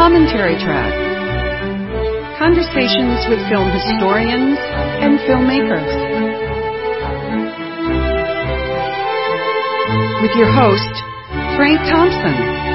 Commentary Track. Conversations with film historians and filmmakers. With your host, Frank Thompson.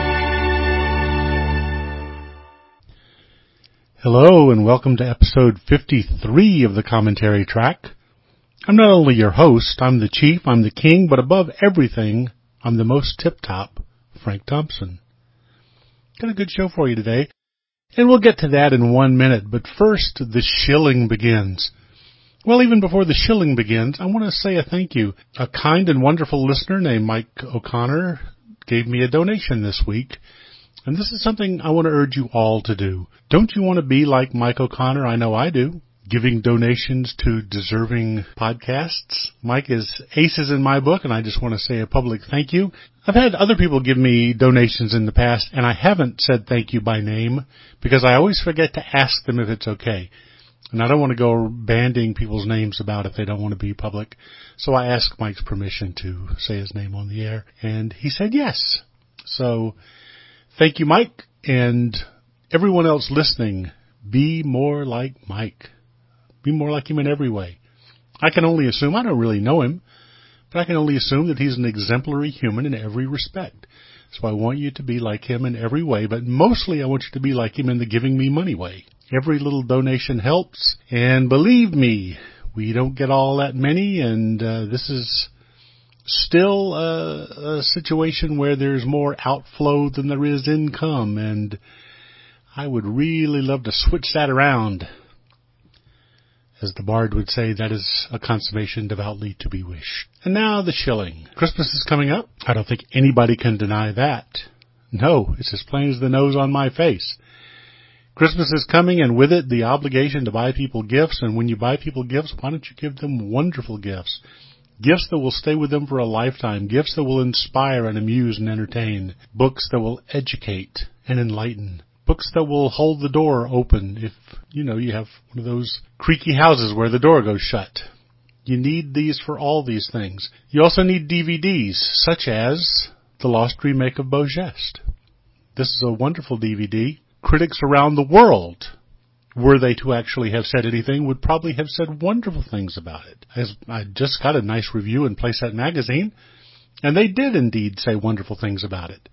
Hello and welcome to episode 53 of the Commentary Track. I'm not only your host, I'm the chief, I'm the king, but above everything, I'm the most tip-top, Frank Thompson. Got a good show for you today, and we'll get to that in 1 minute, but first, the shilling begins. Well, even before the shilling begins, I want to say a thank you. A kind and wonderful listener named Mike O'Connor gave me a donation this week, and this is something I want to urge you all to do. Don't you want to be like Mike O'Connor? I know I do. Giving donations to deserving podcasts. Mike is aces in my book, and I just want to say a public thank you. I've had other people give me donations in the past, and I haven't said thank you by name because I always forget to ask them if it's okay. And I don't want to go banding people's names about if they don't want to be public. So I asked Mike's permission to say his name on the air, and he said yes. So thank you, Mike, and everyone else listening, be more like Mike. Be more like him in every way. I can only assume, I don't really know him, but I can only assume that he's an exemplary human in every respect. So I want you to be like him in every way, but mostly I want you to be like him in the giving me money way. Every little donation helps, and believe me, we don't get all that many, and this is still a situation where there's more outflow than there is income, and I would really love to switch that around. As the bard would say, that is a consummation devoutly to be wished. And now the shilling. Christmas is coming up. I don't think anybody can deny that. No, it's as plain as the nose on my face. Christmas is coming, and with it, the obligation to buy people gifts. And when you buy people gifts, why don't you give them wonderful gifts? Gifts that will stay with them for a lifetime. Gifts that will inspire and amuse and entertain. Books that will educate and enlighten. Books that will hold the door open if, you have one of those creaky houses where the door goes shut. You need these for all these things. You also need DVDs, such as The Lost Remake of Beau Geste. This is a wonderful DVD. Critics around the world, were they to actually have said anything, would probably have said wonderful things about it. I just got a nice review in Playset magazine, and they did indeed say wonderful things about it.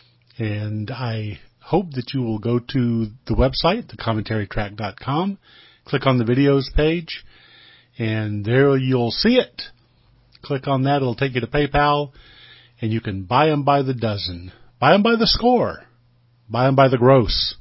And I hope that you will go to the website, thecommentary.track.com, click on the videos page, and there you'll see it. Click on that, it'll take you to PayPal, and you can buy them by the dozen. Buy them by the score. Buy them by the gross.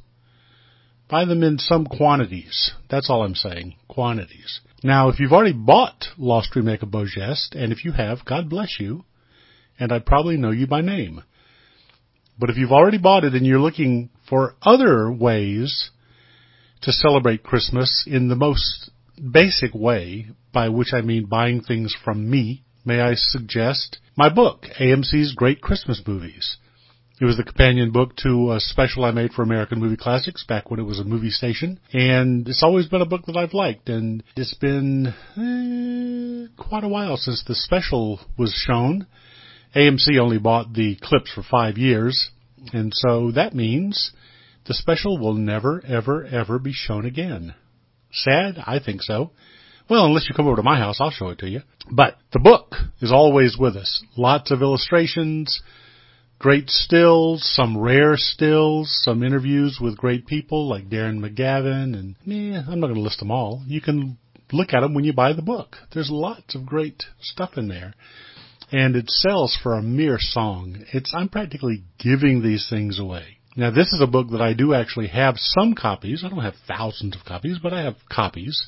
Buy them in some quantities. That's all I'm saying, quantities. Now, if you've already bought Lost Remake of Beau Geste, and if you have, God bless you, and I probably know you by name. But if you've already bought it and you're looking for other ways to celebrate Christmas in the most basic way, by which I mean buying things from me, may I suggest my book, AMC's Great Christmas Movies. It was the companion book to a special I made for American Movie Classics back when it was a movie station. And it's always been a book that I've liked. And it's been quite a while since the special was shown. AMC only bought the clips for 5 years, and so that means the special will never, ever, ever be shown again. Sad? I think so. Well, unless you come over to my house, I'll show it to you. But the book is always with us. Lots of illustrations, great stills, some rare stills, some interviews with great people like Darren McGavin, and I'm not going to list them all. You can look at them when you buy the book. There's lots of great stuff in there. And it sells for a mere song. I'm practically giving these things away. Now, this is a book that I do actually have some copies. I don't have thousands of copies, but I have copies.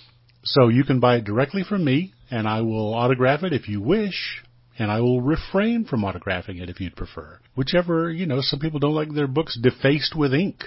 So you can buy it directly from me, and I will autograph it if you wish, and I will refrain from autographing it if you'd prefer. Whichever, some people don't like their books defaced with ink.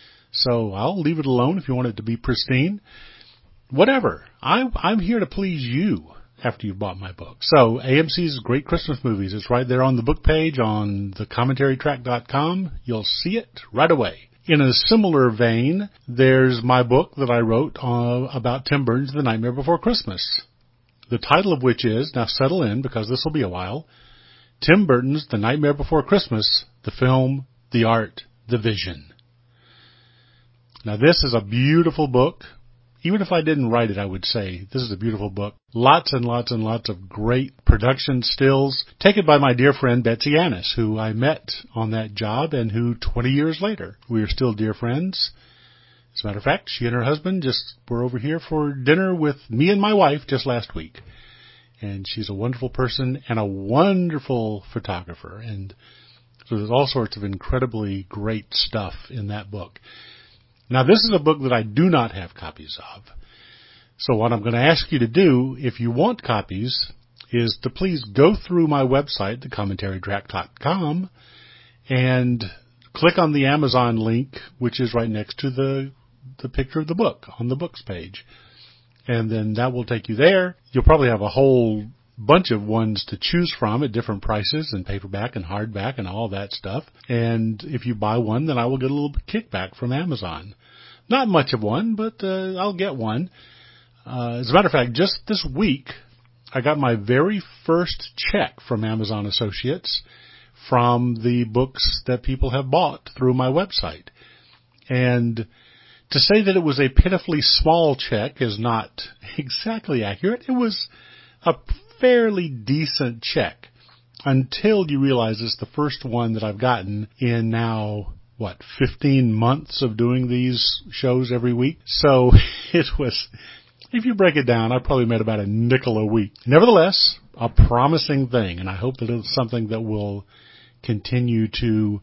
So I'll leave it alone if you want it to be pristine. Whatever. I'm here to please you. After you've bought my book. So, AMC's Great Christmas Movies. It's right there on the book page on thecommentary.track.com. You'll see it right away. In a similar vein, there's my book that I wrote about Tim Burton's The Nightmare Before Christmas. The title of which is, now settle in because this will be a while, Tim Burton's The Nightmare Before Christmas, the film, the art, the vision. Now, this is a beautiful book. Even if I didn't write it, I would say this is a beautiful book. Lots and lots and lots of great production stills taken by my dear friend Betsy Annis, who I met on that job and who 20 years later, we are still dear friends. As a matter of fact, she and her husband just were over here for dinner with me and my wife just last week. And she's a wonderful person and a wonderful photographer. And so there's all sorts of incredibly great stuff in that book. Now, this is a book that I do not have copies of. So what I'm going to ask you to do, if you want copies, is to please go through my website, thecommentarytrack.com, and click on the Amazon link, which is right next to the picture of the book on the books page. And then that will take you there. You'll probably have a whole bunch of ones to choose from at different prices, and paperback and hardback and all that stuff. And if you buy one, then I will get a little kickback from Amazon. Not much of one, but I'll get one. As a matter of fact, just this week, I got my very first check from Amazon Associates from the books that people have bought through my website. And to say that it was a pitifully small check is not exactly accurate. It was a fairly decent check until you realize it's the first one that I've gotten in now, 15 months of doing these shows every week. So it was, if you break it down, I probably made about a nickel a week. Nevertheless, a promising thing, and I hope that it's something that will continue to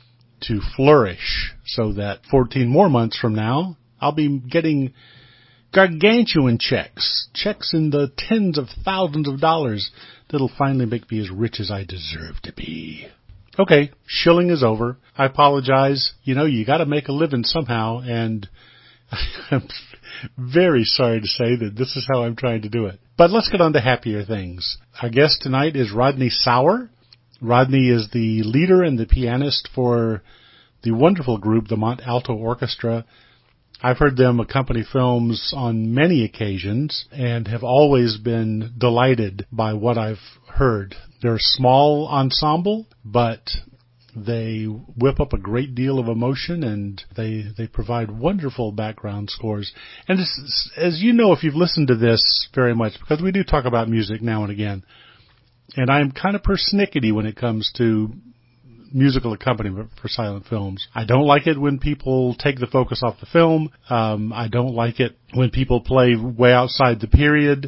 flourish so that 14 more months from now, I'll be getting gargantuan checks in the tens of thousands of dollars that'll finally make me as rich as I deserve to be. Okay, shilling is over. I apologize. You got to make a living somehow, and I'm very sorry to say that this is how I'm trying to do it. But let's get on to happier things. Our guest tonight is Rodney Sauer. Rodney is the leader and the pianist for the wonderful group, the Mont Alto Orchestra. I've heard them accompany films on many occasions and have always been delighted by what I've heard. They're a small ensemble, but they whip up a great deal of emotion, and they provide wonderful background scores. And as you know, if you've listened to this very much, because we do talk about music now and again, and I'm kind of persnickety when it comes to musical accompaniment for silent films. I don't like it when people take the focus off the film. I don't like it when people play way outside the period.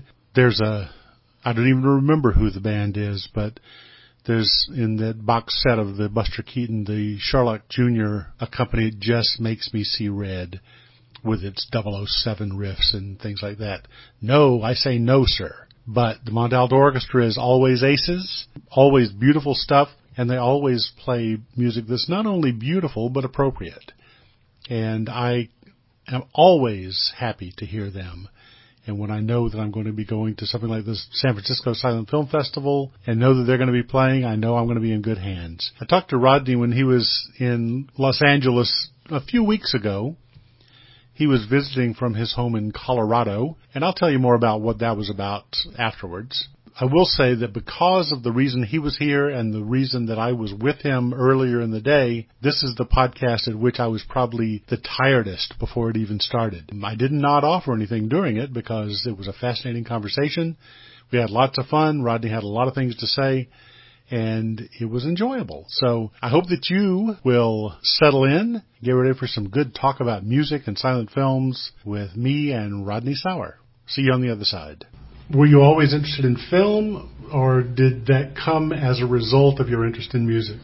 I don't even remember who the band is, but there's in that box set of the Buster Keaton, the Sherlock Jr. accompanied Just Makes Me See Red with its 007 riffs and things like that. No, I say no, sir. But the Mont Alto Orchestra is always aces, always beautiful stuff, and they always play music that's not only beautiful, but appropriate. And I am always happy to hear them. And when I know that I'm going to be going to something like this San Francisco Silent Film Festival and know that they're going to be playing, I know I'm going to be in good hands. I talked to Rodney when he was in Los Angeles a few weeks ago. He was visiting from his home in Colorado, and I'll tell you more about what that was about afterwards. I will say that because of the reason he was here and the reason that I was with him earlier in the day, this is the podcast at which I was probably the tiredest before it even started. I did not offer anything during it because it was a fascinating conversation. We had lots of fun. Rodney had a lot of things to say, and it was enjoyable. So I hope that you will settle in, get ready for some good talk about music and silent films with me and Rodney Sauer. See you on the other side. Were you always interested in film, or did that come as a result of your interest in music?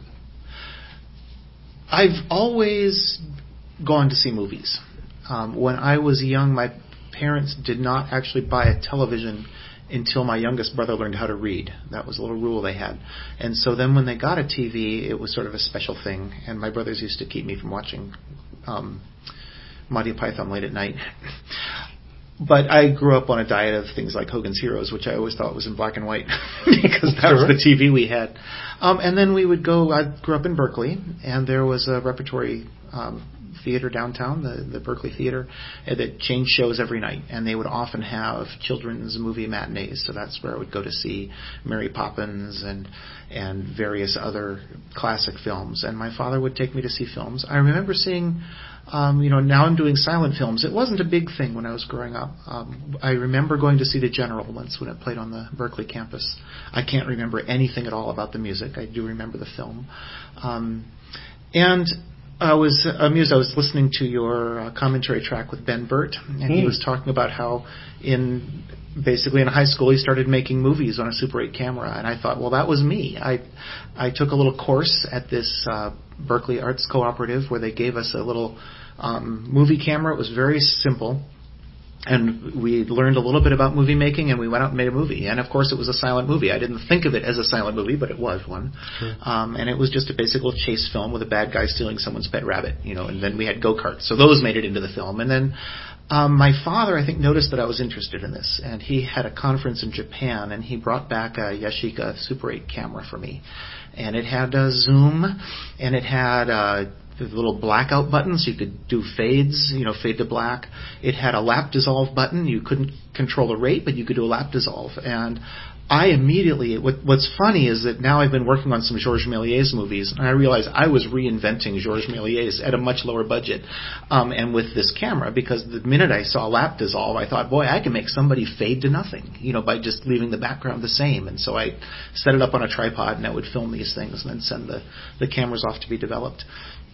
I've always gone to see movies. When I was young, my parents did not actually buy a television until my youngest brother learned how to read. That was a little rule they had. And so then when they got a TV, it was sort of a special thing. And my brothers used to keep me from watching Monty Python late at night. But I grew up on a diet of things like Hogan's Heroes, which I always thought was in black and white because that was the TV we had. And then we would go, I grew up in Berkeley, and there was a repertory theater downtown, the Berkeley Theater, that changed shows every night, and they would often have children's movie matinees. So that's where I would go to see Mary Poppins and various other classic films. And my father would take me to see films. I remember seeing, now I'm doing silent films. It wasn't a big thing when I was growing up. I remember going to see The General once when it played on the Berkeley campus. I can't remember anything at all about the music. I do remember the film. And I was amused. I was listening to your commentary track with Ben Burt, and he was talking about how basically in high school he started making movies on a Super 8 camera, and I thought, well, that was me. I took a little course at this Berkeley Arts Cooperative where they gave us a little movie camera. It was very simple. And we learned a little bit about movie making, and we went out and made a movie. And, of course, it was a silent movie. I didn't think of it as a silent movie, but it was one. Sure. And it was just a basic little chase film with a bad guy stealing someone's pet rabbit, and then we had go-karts. So those made it into the film. And then my father, I think, noticed that I was interested in this, and he had a conference in Japan, and he brought back a Yashica Super 8 camera for me. And it had a zoom, and it had the little blackout button, so you could do fades, fade to black. It had a lap dissolve button. You couldn't control the rate, but you could do a lap dissolve. And I immediately, what's funny is that now I've been working on some Georges Méliès movies, and I realized I was reinventing Georges Méliès at a much lower budget, and with this camera, because the minute I saw lap dissolve, I thought, boy, I can make somebody fade to nothing, by just leaving the background the same. And so I set it up on a tripod, and I would film these things and then send the cameras off to be developed.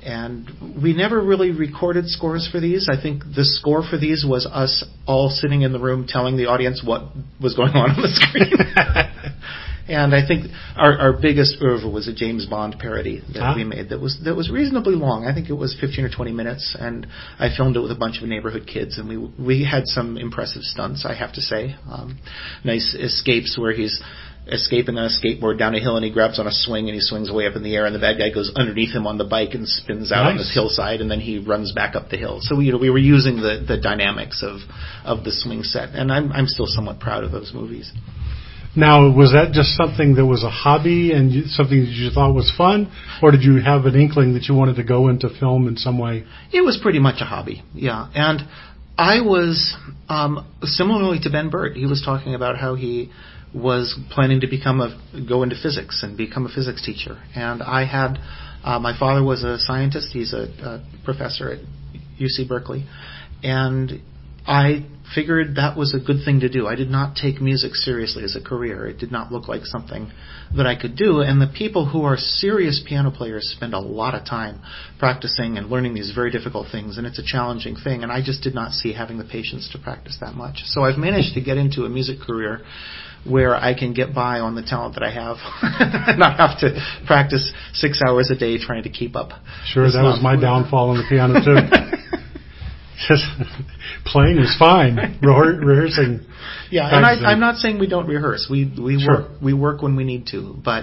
And we never really recorded scores for these. I think the score for these was us all sitting in the room telling the audience what was going on the screen. And I think our biggest oeuvre was a James Bond parody that we made that was reasonably long. I think it was 15 or 20 minutes, and I filmed it with a bunch of neighborhood kids, and we had some impressive stunts, I have to say. Nice escapes where he's escaping on a skateboard down a hill, and he grabs on a swing, and he swings way up in the air, and the bad guy goes underneath him on the bike and spins out on this hillside, and then he runs back up the hill. So we were using the dynamics of the swing set, and I'm still somewhat proud of those movies. Now, was that just something that was a hobby and something that you thought was fun, or did you have an inkling that you wanted to go into film in some way? It was pretty much a hobby, yeah. And I was, similarly to Ben Burt, he was talking about how he was planning to go into physics and become a physics teacher. And I had, my father was a scientist. He's a professor at UC Berkeley. And I figured that was a good thing to do. I did not take music seriously as a career. It did not look like something that I could do. And the people who are serious piano players spend a lot of time practicing and learning these very difficult things, and it's a challenging thing. And I just did not see having the patience to practice that much. So I've managed to get into a music career where I can get by on the talent that I have, not have to practice 6 hours a day trying to keep up. Sure, that was my downfall on the piano too. Just playing was fine. Rehearsing. Yeah, and I'm not saying we don't rehearse. We work when we need to, but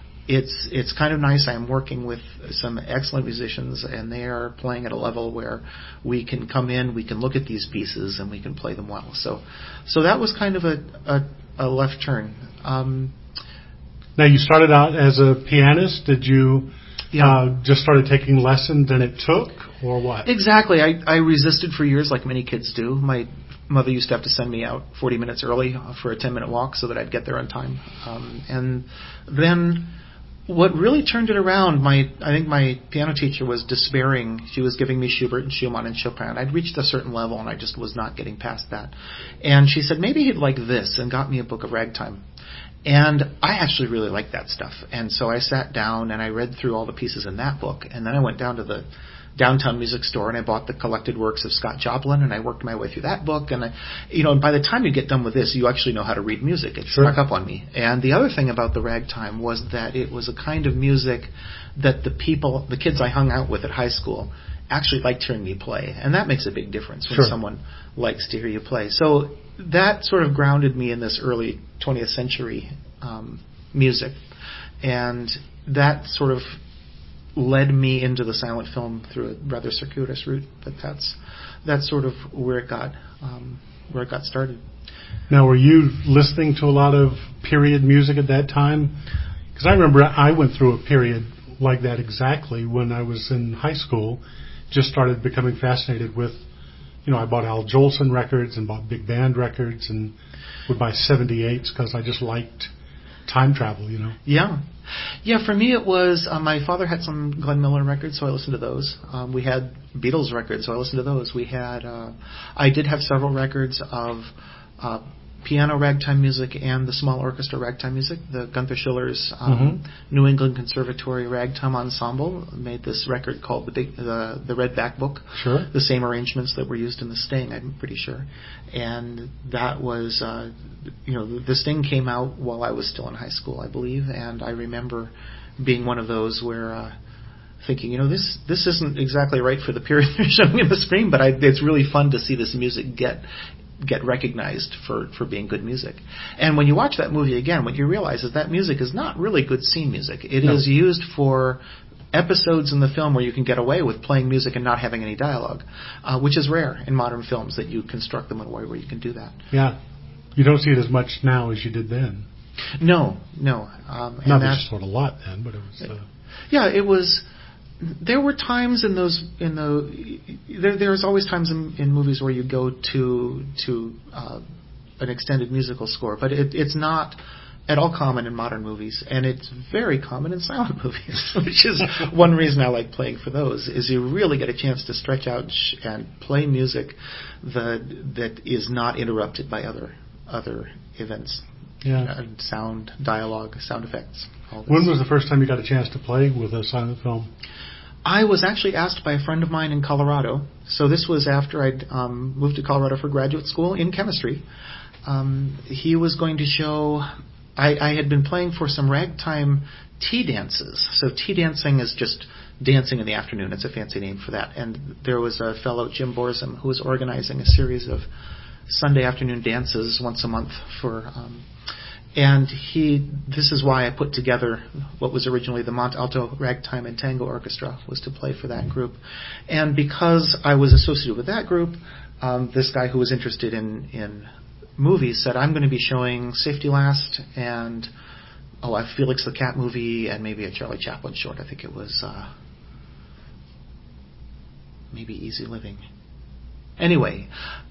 it's kind of nice. I'm working with some excellent musicians, and they are playing at a level where we can come in, we can look at these pieces, and we can play them well. So that was kind of a left turn. Now, you started out as a pianist. Did you just started taking lessons and it took, or what? Exactly. I resisted for years, like many kids do. My mother used to have to send me out 40 minutes early for a 10-minute walk so that I'd get there on time. And then what really turned it around, I think my piano teacher was despairing. She was giving me Schubert and Schumann and Chopin. I'd reached a certain level, and I just was not getting past that. And she said, maybe he'd like this, and got me a book of ragtime. And I actually really liked that stuff. And so I sat down and I read through all the pieces in that book. And then I went down to the downtown music store and I bought the collected works of Scott Joplin, and I worked my way through that book. And and by the time you get done with this, you actually know how to read music. It snuck up on me. And the other thing about the ragtime was that it was a kind of music that the kids I hung out with at high school actually liked hearing me play. And that makes a big difference when someone likes to hear you play. So that sort of grounded me in this early 20th century music. And that sort of led me into the silent film through a rather circuitous route. But that's sort of where it got started. Now, were you listening to a lot of period music at that time? Because I remember I went through a period like that exactly when I was in high school. Just started becoming fascinated with, I bought Al Jolson records and bought big band records and would buy 78s because I just liked time travel, Yeah. Yeah, for me it was, my father had some Glenn Miller records, so I listened to those. We had Beatles records, so I listened to those. We had, I did have several records of piano ragtime music and the small orchestra ragtime music. The Gunther Schiller's New England Conservatory Ragtime Ensemble made this record called the Red Back Book. Sure. The same arrangements that were used in The Sting, I'm pretty sure. And that was, The Sting came out while I was still in high school, I believe, and I remember being one of those where thinking, this isn't exactly right for the period they're showing in the screen, but it's really fun to see this music get recognized for being good music. And when you watch that movie again, what you realize is that music is not really good scene music. It is used for episodes in the film where you can get away with playing music and not having any dialogue, which is rare in modern films, that you construct them in a way where you can do that. Yeah. You don't see it as much now as you did then. No. Not that you saw it a lot then, but it was... Yeah, it was... There were times there's always times in movies where you go to an extended musical score, but it's not at all common in modern movies, and it's very common in silent movies, which is one reason I like playing for those, is you really get a chance to stretch out and play music that is not interrupted by other events. Yeah. Sound, dialogue, sound effects. When was the first time you got a chance to play with a silent film? I was actually asked by a friend of mine in Colorado. So this was after I'd moved to Colorado for graduate school in chemistry. He was going to show... I had been playing for some ragtime tea dances. So tea dancing is just dancing in the afternoon. It's a fancy name for that. And there was a fellow, Jim Borzum, who was organizing a series of Sunday afternoon dances once a month for... And this is why I put together what was originally the Mont Alto Ragtime and Tango Orchestra, was to play for that group. And because I was associated with that group, this guy who was interested in movies said, I'm going to be showing Safety Last and a Felix the Cat movie and maybe a Charlie Chaplin short. I think it was maybe Easy Living. Anyway,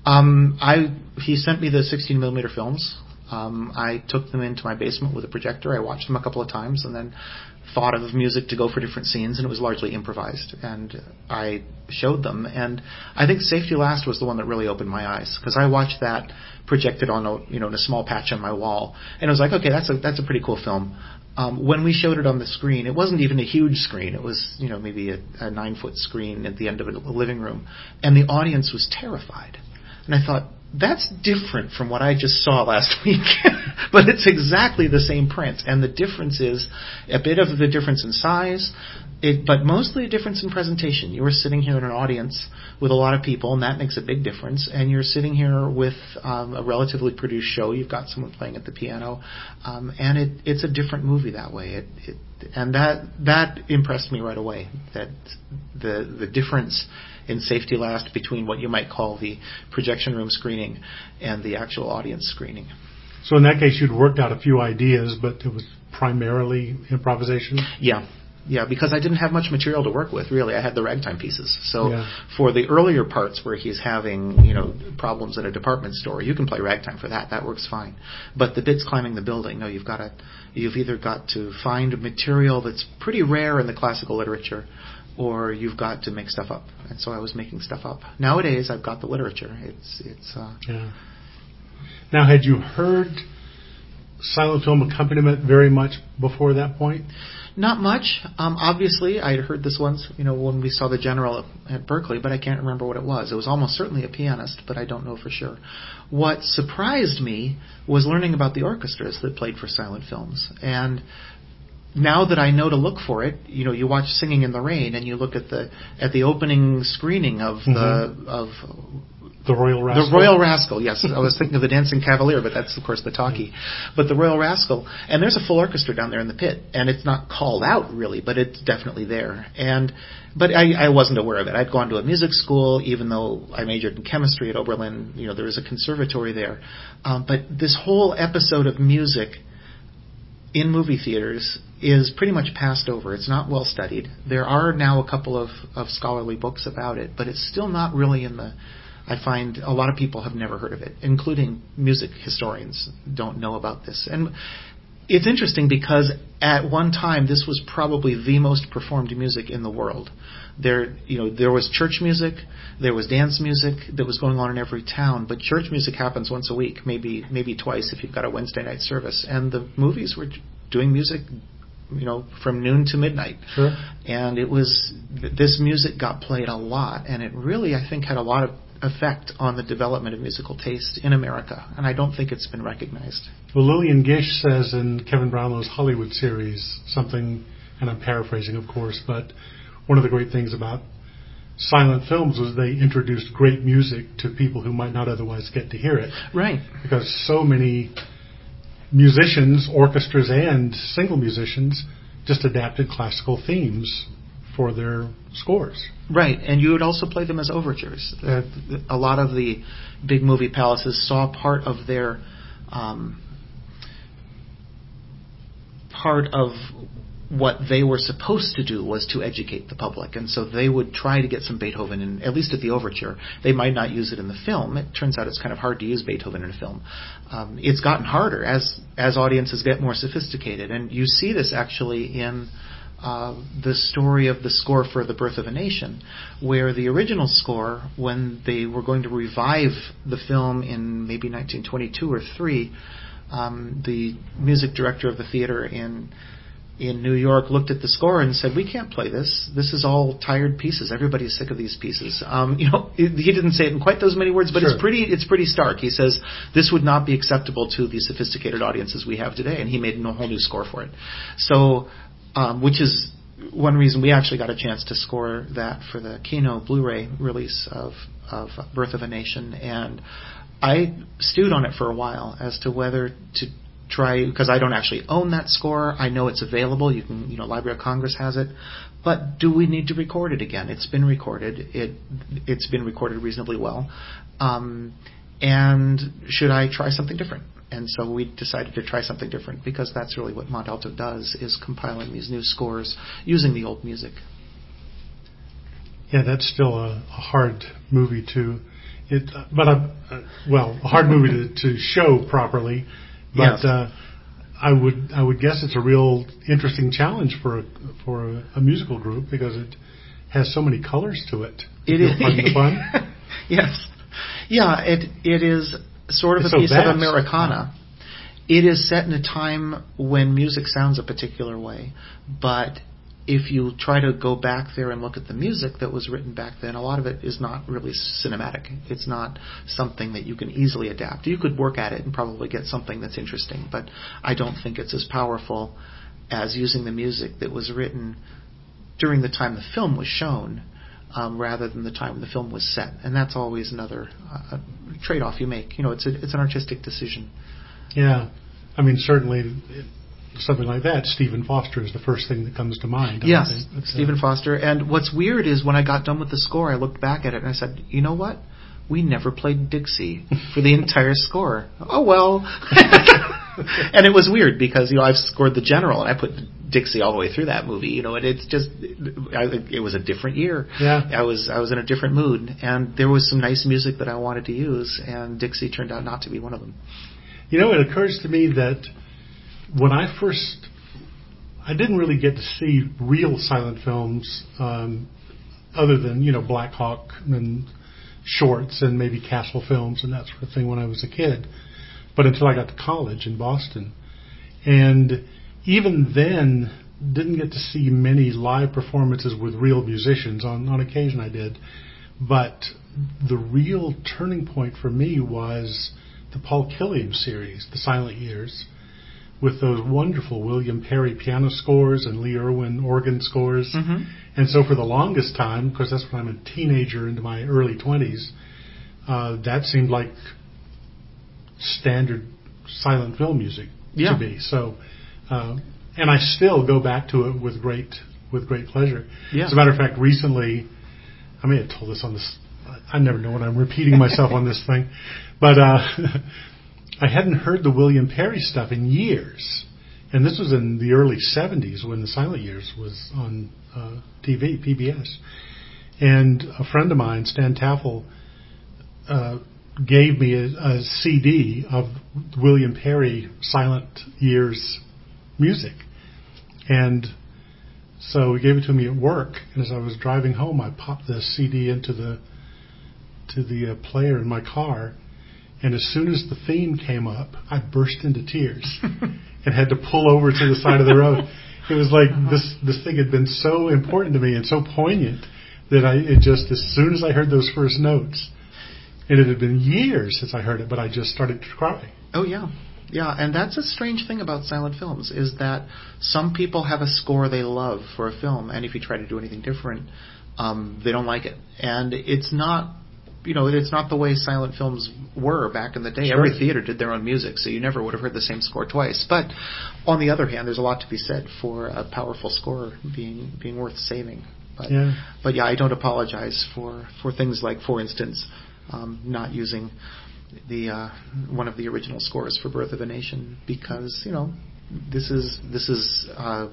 he sent me the 16mm films. I took them into my basement with a projector. I watched them a couple of times and then thought of music to go for different scenes, and it was largely improvised. And I showed them, and I think Safety Last was the one that really opened my eyes, because I watched that projected on in a small patch on my wall, and I was like, okay, that's a pretty cool film. When we showed it on the screen, it wasn't even a huge screen. It was maybe a 9-foot screen at the end of a living room, and the audience was terrified. And I thought, that's different from what I just saw last week. But it's exactly the same print. And the difference is a bit of the difference in size, but mostly a difference in presentation. You were sitting here in an audience with a lot of people, and that makes a big difference. And you're sitting here with a relatively produced show. You've got someone playing at the piano. And it's a different movie that way. And that impressed me right away, that the difference in Safety Last between what you might call the projection room screening and the actual audience screening. So in that case, you'd worked out a few ideas, but it was primarily improvisation? Yeah, because I didn't have much material to work with, really. I had the ragtime pieces. So for the earlier parts where he's having, problems at a department store, you can play ragtime for that. That works fine. But the bits climbing the building, no, you've either got to find material that's pretty rare in the classical literature, or you've got to make stuff up. And so I was making stuff up. Nowadays, I've got the literature. Yeah. Now, had you heard silent film accompaniment very much before that point? Not much. Obviously, I had heard this once, when we saw The General at Berkeley, but I can't remember what it was. It was almost certainly a pianist, but I don't know for sure. What surprised me was learning about the orchestras that played for silent films. And now that I know to look for it, you watch Singing in the Rain, and you look at the opening screening of The Royal Rascal. The Royal Rascal, yes. I was thinking of The Dancing Cavalier, but that's, of course, the talkie. But The Royal Rascal, and there's a full orchestra down there in the pit, and it's not called out, really, but it's definitely there. But I wasn't aware of it. I'd gone to a music school, even though I majored in chemistry at Oberlin. There was a conservatory there. But this whole episode of music in movie theaters is pretty much passed over. It's not well studied. There are now a couple of scholarly books about it, but it's still not really in the... I find a lot of people have never heard of it, including music historians don't know about this. And it's interesting because at one time this was probably the most performed music in the world. There was church music, there was dance music that was going on in every town, but church music happens once a week, maybe twice if you've got a Wednesday night service. And the movies were doing music, from noon to midnight. Sure. And this music got played a lot, and it really, I think, had a lot of effect on the development of musical taste in America, and I don't think it's been recognized. Well, Lillian Gish says in Kevin Brownlow's Hollywood series something, and I'm paraphrasing, of course, but one of the great things about silent films was they introduced great music to people who might not otherwise get to hear it. Right. Because so many musicians, orchestras, and single musicians just adapted classical themes for their scores. Right, and you would also play them as overtures. A lot of the big movie palaces saw part of their part of what they were supposed to do was to educate the public, and so they would try to get some Beethoven in, at least at the overture. They might not use it in the film. It turns out it's kind of hard to use Beethoven in a film. It's gotten harder as audiences get more sophisticated, and you see this actually in the story of the score for The Birth of a Nation, where the original score, when they were going to revive the film in maybe 1922 or 3, the music director of the theater in New York looked at the score and said, "We can't play this. This is all tired pieces. Everybody's sick of these pieces." He didn't say it in quite those many words, but sure. It's pretty stark. He says this would not be acceptable to the sophisticated audiences we have today, and he made a whole new score for it. So, which is one reason we actually got a chance to score that for the Kino Blu-ray release of Birth of a Nation, and I stewed on it for a while as to whether to try, because I don't actually own that score. I know it's available. You can, Library of Congress has it. But do we need to record it again? It's been recorded. It's been recorded reasonably well. And should I try something different? And so we decided to try something different, because that's really what Mont Alto does, is compiling these new scores using the old music. Yeah, that's still a hard movie a hard movie to show properly. But yes. I would guess it's a real interesting challenge for a musical group, because it has so many colors to it. It is the fun. Yes, yeah. It is sort of it's a piece vast. of Americana. It is set in a time when music sounds a particular way, but if you try to go back there and look at the music that was written back then, a lot of it is not really cinematic. It's not something that you can easily adapt. You could work at it and probably get something that's interesting, but I don't think it's as powerful as using the music that was written during the time the film was shown, rather than the time the film was set. And that's always another trade-off you make. It's an artistic decision. Yeah. I mean, certainly... something like that, Stephen Foster is the first thing that comes to mind. Yes, Stephen Foster. And what's weird is when I got done with the score, I looked back at it and I said, you know what? We never played Dixie for the entire score. Oh, well. And it was weird because, I've scored The General and I put Dixie all the way through that movie, and it's just, it was a different year. Yeah. I was in a different mood, and there was some nice music that I wanted to use, and Dixie turned out not to be one of them. It occurs to me that when I didn't really get to see real silent films other than, Black Hawk and shorts and maybe Castle Films and that sort of thing when I was a kid, but until I got to college in Boston. And even then, didn't get to see many live performances with real musicians. On occasion I did. But the real turning point for me was the Paul Killiam series, The Silent Years, with those wonderful William Perry piano scores and Lee Irwin organ scores. Mm-hmm. And so for the longest time, because that's when I'm a teenager into my early 20s, that seemed like standard silent film music to me. So, and I still go back to it with great pleasure. Yeah. As a matter of fact, recently, I may have told this on this, I never know when I'm repeating myself on this thing, but I hadn't heard the William Perry stuff in years. And this was in the early 70s when the Silent Years was on TV, PBS. And a friend of mine, Stan Taffel, gave me a CD of William Perry Silent Years music. And so he gave it to me at work. And as I was driving home, I popped the CD into the player in my car. And as soon as the theme came up, I burst into tears and had to pull over to the side of the road. It was like this thing had been so important to me and so poignant that as soon as I heard those first notes, and it had been years since I heard it, but I just started to cry. Oh, yeah. Yeah, and that's a strange thing about silent films, is that some people have a score they love for a film, and if you try to do anything different, they don't like it. And it's not the way silent films were back in the day. Sure. Every theater did their own music, so you never would have heard the same score twice. But on the other hand, there's a lot to be said for a powerful score being worth saving. But I don't apologize for things like, for instance, not using the one of the original scores for Birth of a Nation, because this is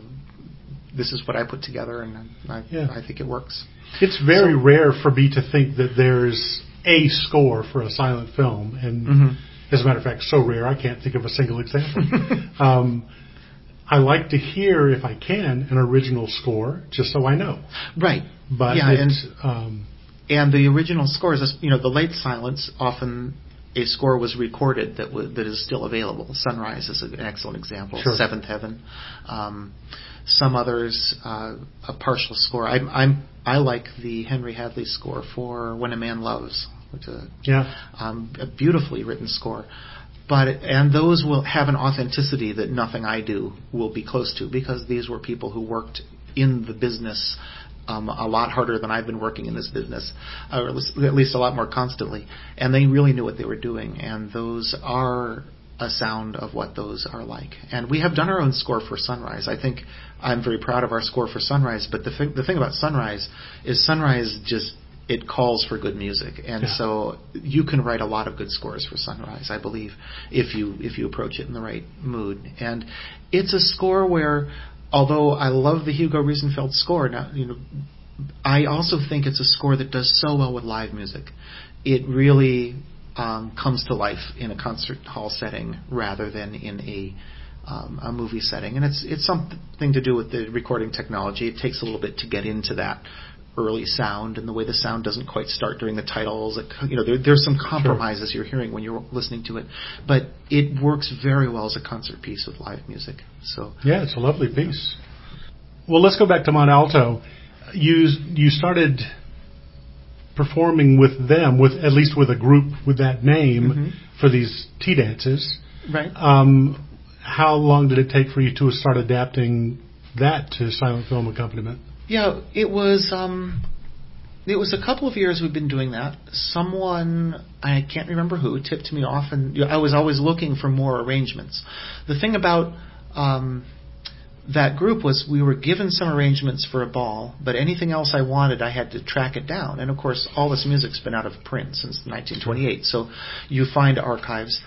what I put together, and I think it works. It's very rare for me to think that there's a score for a silent film, and as a matter of fact, so rare I can't think of a single example. I like to hear, if I can, an original score, just so I know. Right. But and the original scores, the late silents, often a score was recorded that is still available. Sunrise is an excellent example. Sure. Seventh Heaven. Some others, a partial score. I like the Henry Hadley score for When a Man Loves, which is a beautifully written score. And those will have an authenticity that nothing I do will be close to, because these were people who worked in the business a lot harder than I've been working in this business, or at least a lot more constantly. And they really knew what they were doing, and those are a sound of what those are like. And we have done our own score for Sunrise. I think I'm very proud of our score for Sunrise, but the thing about Sunrise is Sunrise it calls for good music, and so you can write a lot of good scores for Sunrise, I believe, if you approach it in the right mood. And it's a score where, although I love the Hugo Riesenfeld score, now I also think it's a score that does so well with live music. It really comes to life in a concert hall setting rather than in a movie setting, and it's something to do with the recording technology. It takes a little bit to get into that early sound, and the way the sound doesn't quite start during the titles. There's some compromises you're hearing when you're listening to it, but it works very well as a concert piece with live music. So it's a lovely piece. Well, let's go back to Montalto. You started performing with them, at least with a group with that name, for these tea dances. Right. How long did it take for you to start adapting that to silent film accompaniment? Yeah, it was a couple of years we've been doing that. Someone, I can't remember who, tipped me off, and I was always looking for more arrangements. The thing about that group was we were given some arrangements for a ball, but anything else I wanted, I had to track it down. And of course, all this music's been out of print since 1928, so you find archives.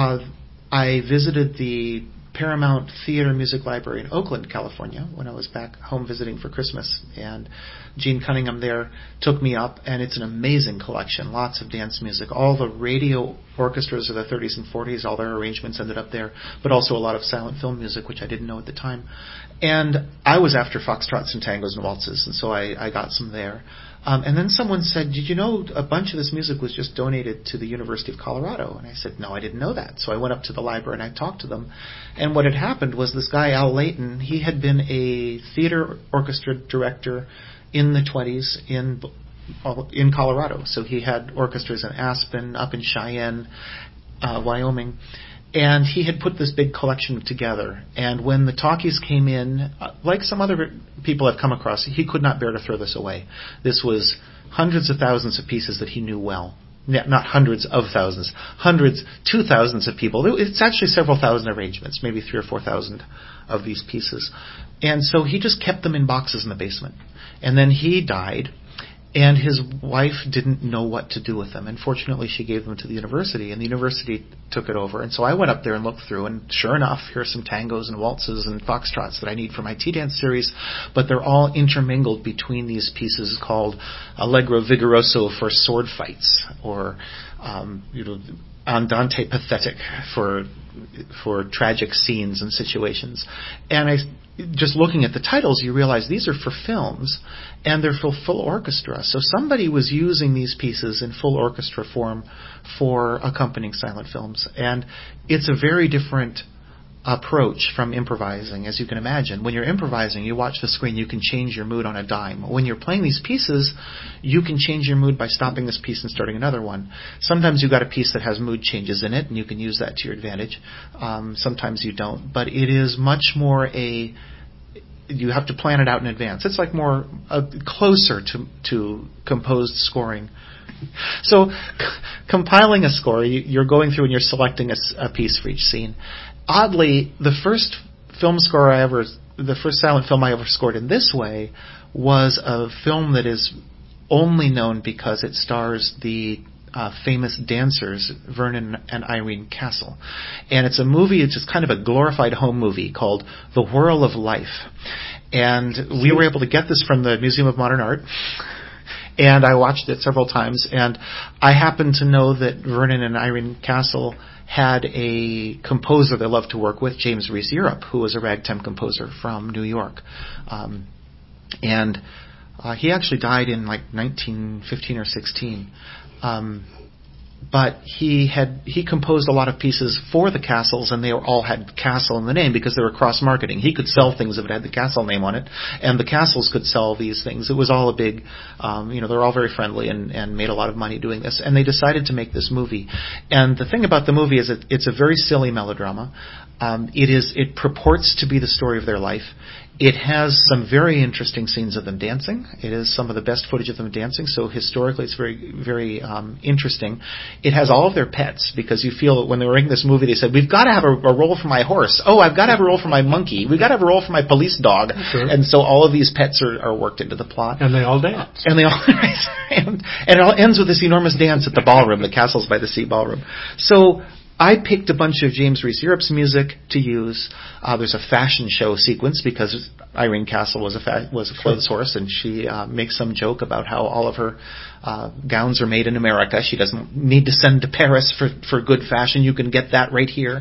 I visited the Paramount Theater Music Library in Oakland, California, when I was back home visiting for Christmas, and Gene Cunningham there took me up, and it's an amazing collection, lots of dance music. All the radio orchestras of the 30s and 40s, all their arrangements ended up there, but also a lot of silent film music, which I didn't know at the time. And I was after foxtrots and tangos and waltzes, and so I got some there. And then someone said, did you know a bunch of this music was just donated to the University of Colorado? And I said, no, I didn't know that. So I went up to the library and I talked to them. And what had happened was this guy, Al Layton, he had been a theater orchestra director in the 20s in Colorado. So he had orchestras in Aspen, up in Cheyenne, Wyoming. And he had put this big collection together. And when the talkies came in, like some other people I've come across, he could not bear to throw this away. This was hundreds of thousands of pieces that he knew well. Not hundreds of thousands, hundreds to thousands of people. It's actually several thousand arrangements, maybe 3,000 or 4,000 of these pieces. And so he just kept them in boxes in the basement. And then he died. And his wife didn't know what to do with them. And fortunately, she gave them to the university, and the university took it over. And so I went up there and looked through, and sure enough, here's some tangos and waltzes and foxtrots that I need for my tea dance series, but they're all intermingled between these pieces called Allegro Vigoroso for sword fights, or Andante Pathetic for tragic scenes and situations. And just looking at the titles, you realize these are for films, and they're for full orchestra. So somebody was using these pieces in full orchestra form for accompanying silent films. And it's a very different approach from improvising, as you can imagine. When you're improvising, you watch the screen, you can change your mood on a dime. When you're playing these pieces, you can change your mood by stopping this piece and starting another one. Sometimes you've got a piece that has mood changes in it, and you can use that to your advantage. Sometimes you don't. But it is much more you have to plan it out in advance. It's like more closer to composed scoring. So compiling a score, you're going through and you're selecting a piece for each scene. Oddly, the first silent film I ever scored in this way was a film that is only known because it stars the famous dancers Vernon and Irene Castle. And it's a movie, it's just kind of a glorified home movie called The Whirl of Life. And we were able to get this from the Museum of Modern Art. And I watched it several times. And I happen to know that Vernon and Irene Castle had a composer they loved to work with, James Reese Europe, who was a ragtime composer from New York. And he actually died in like 1915 or 16. But he composed a lot of pieces for the Castles, and they all had Castle in the name because they were cross-marketing. He could sell things if it had the Castle name on it, and the Castles could sell these things. It was all a big, they're all very friendly and made a lot of money doing this. And they decided to make this movie. And the thing about the movie is it's a very silly melodrama. It purports to be the story of their life. It has some very interesting scenes of them dancing. It is some of the best footage of them dancing, so historically it's very, very interesting. It has all of their pets, because you feel that when they were making this movie, they said, we've got to have a role for my horse. Oh, I've got to have a role for my monkey. We've got to have a role for my police dog. Sure. And so all of these pets are worked into the plot. And they all dance. And it all ends with this enormous dance at the ballroom, the Castles by the Sea ballroom. So I picked a bunch of James Reese Europe's music to use. There's a fashion show sequence because Irene Castle was a clothes horse, and she makes some joke about how all of her gowns are made in America. She doesn't need to send to Paris for good fashion. You can get that right here.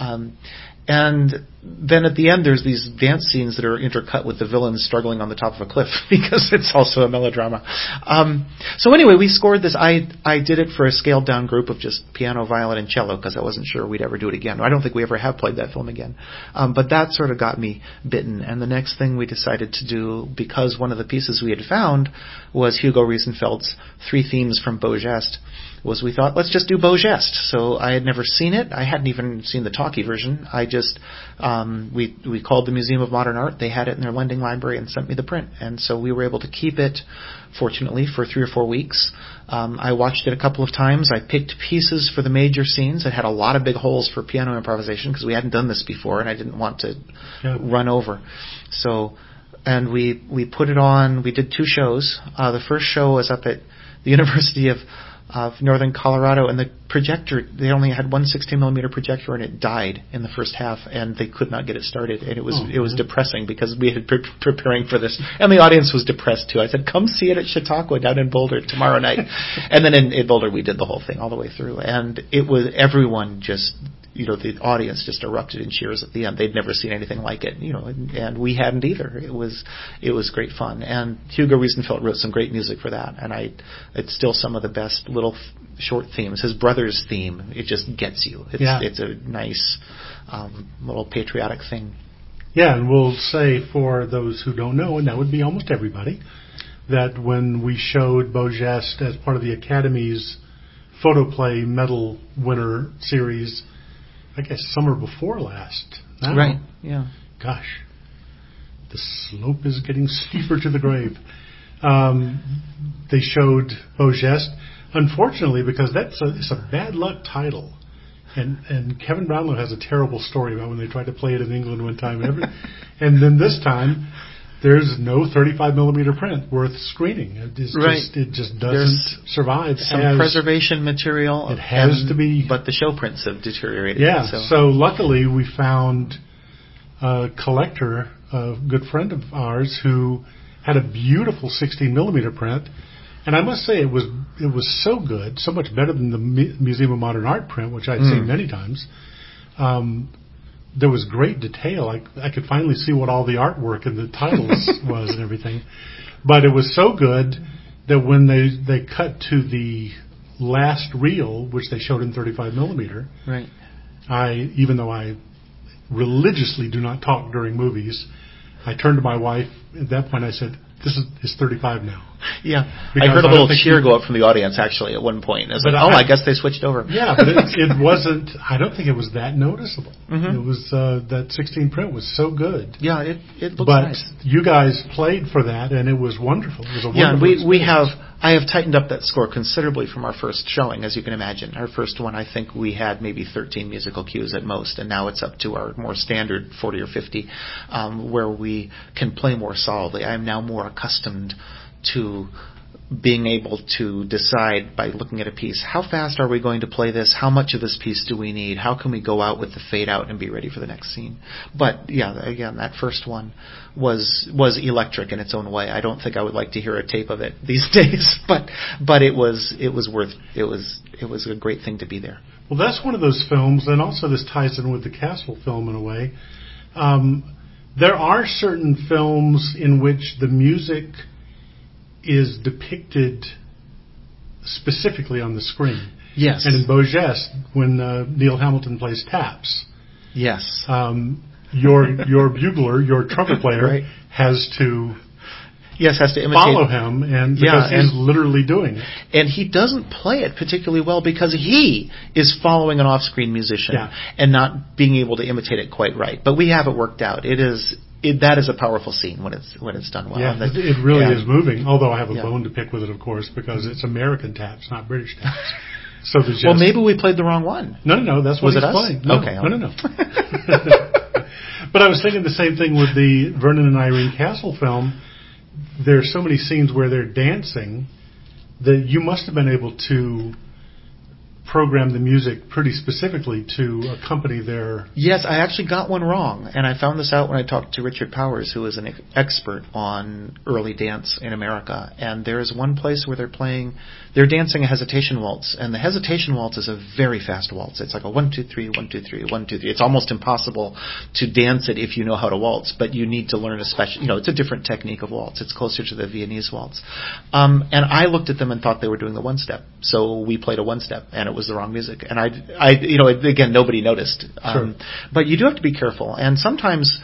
And then at the end, there's these dance scenes that are intercut with the villains struggling on the top of a cliff because it's also a melodrama. So anyway, we scored this. I did it for a scaled-down group of just piano, violin, and cello because I wasn't sure we'd ever do it again. I don't think we ever have played that film again. But that sort of got me bitten. And the next thing we decided to do, because one of the pieces we had found was Hugo Riesenfeld's Three Themes from Beau Geste, was we thought, let's just do Beau Geste. So I had never seen it. I hadn't even seen the talkie version. I just we called the Museum of Modern Art. They had it in their lending library and sent me the print. And so we were able to keep it, fortunately, for 3 or 4 weeks. I watched it a couple of times. I picked pieces for the major scenes. It had a lot of big holes for piano improvisation because we hadn't done this before, and I didn't want to run over. So, and we put it on. We did 2 shows. The first show was up at the University of Northern Colorado, and the projector, they only had one 16mm projector, and it died in the first half, and they could not get it started, and it was depressing because we had been preparing for this, and the audience was depressed too. I said, come see it at Chautauqua down in Boulder tomorrow night. And then in Boulder we did the whole thing all the way through, and it was everyone just, the audience just erupted in cheers at the end. They'd never seen anything like it, and we hadn't either. It was great fun. And Hugo Riesenfeld wrote some great music for that, and it's still some of the best little short themes. His brother's theme, it just gets you. It's a nice little patriotic thing. Yeah, and we'll say for those who don't know, and that would be almost everybody, that when we showed Beau Geste as part of the Academy's Photoplay Medal winner series, I guess summer before last. Now, right, yeah. Gosh, the slope is getting steeper to the grave. They showed Beau Geste, unfortunately, because it's a bad luck title. And Kevin Brownlow has a terrible story about when they tried to play it in England one time. And then this time, there's no 35 millimeter print worth screening. It just doesn't survive. Some preservation material. It has to be. But the show prints have deteriorated. Yeah. So luckily we found a collector, a good friend of ours, who had a beautiful 16 millimeter print. And I must say it was so good, so much better than the Museum of Modern Art print, which I'd seen many times. There was great detail. I could finally see what all the artwork and the titles was and everything. But it was so good that when they cut to the last reel, which they showed in 35 millimeter, right. Even though I religiously do not talk during movies, I turned to my wife. At that point, I said, "This is 35 now." Yeah, because I heard a little cheer go up from the audience actually at one point. I guess they switched over. Yeah, but it wasn't. I don't think it was that noticeable. It was that 16 print was so good. Yeah, it looks nice. But you guys played for that, and it was wonderful. It was a wonderful experience. I have tightened up that score considerably from our first showing, as you can imagine. Our first one, I think we had maybe 13 musical cues at most, and now it's up to our more standard 40 or 50, where we can play more solidly. I am now more accustomed to being able to decide by looking at a piece, how fast are we going to play this? How much of this piece do we need? How can we go out with the fade out and be ready for the next scene? But yeah, again, that first one was electric in its own way. I don't think I would like to hear a tape of it these days, but it was a great thing to be there. Well, that's one of those films, and also this ties in with the Castle film in a way. There are certain films in which the music is depicted specifically on the screen. Yes. And in Beau Geste, when Neil Hamilton plays taps, yes, your bugler, your trumpet player, right. has to imitate, follow him, and because he's literally doing it. And he doesn't play it particularly well because he is following an off-screen musician and not being able to imitate it quite right. But we have it worked out. That is a powerful scene when it's done well. Yeah, it really is moving. Although I have a bone to pick with it, of course, because it's American taps, not British taps. So well, maybe we played the wrong one. No, that's what he's playing. No, okay. No. But I was thinking the same thing with the Vernon and Irene Castle film. There are so many scenes where they're dancing that you must have been able to program the music pretty specifically to accompany their... Yes, I actually got one wrong, and I found this out when I talked to Richard Powers, who is an expert on early dance in America. And there is one place where they're dancing a hesitation waltz, and the hesitation waltz is a very fast waltz. It's like a 1, 2, 3, 1, 2, 3, 1, 2, 3. It's almost impossible to dance it if you know how to waltz, but you need to learn it's a different technique of waltz. It's closer to the Viennese waltz. And I looked at them and thought they were doing the one-step, so we played a one-step, and it was the wrong music. And again, nobody noticed. Sure. But you do have to be careful, and sometimes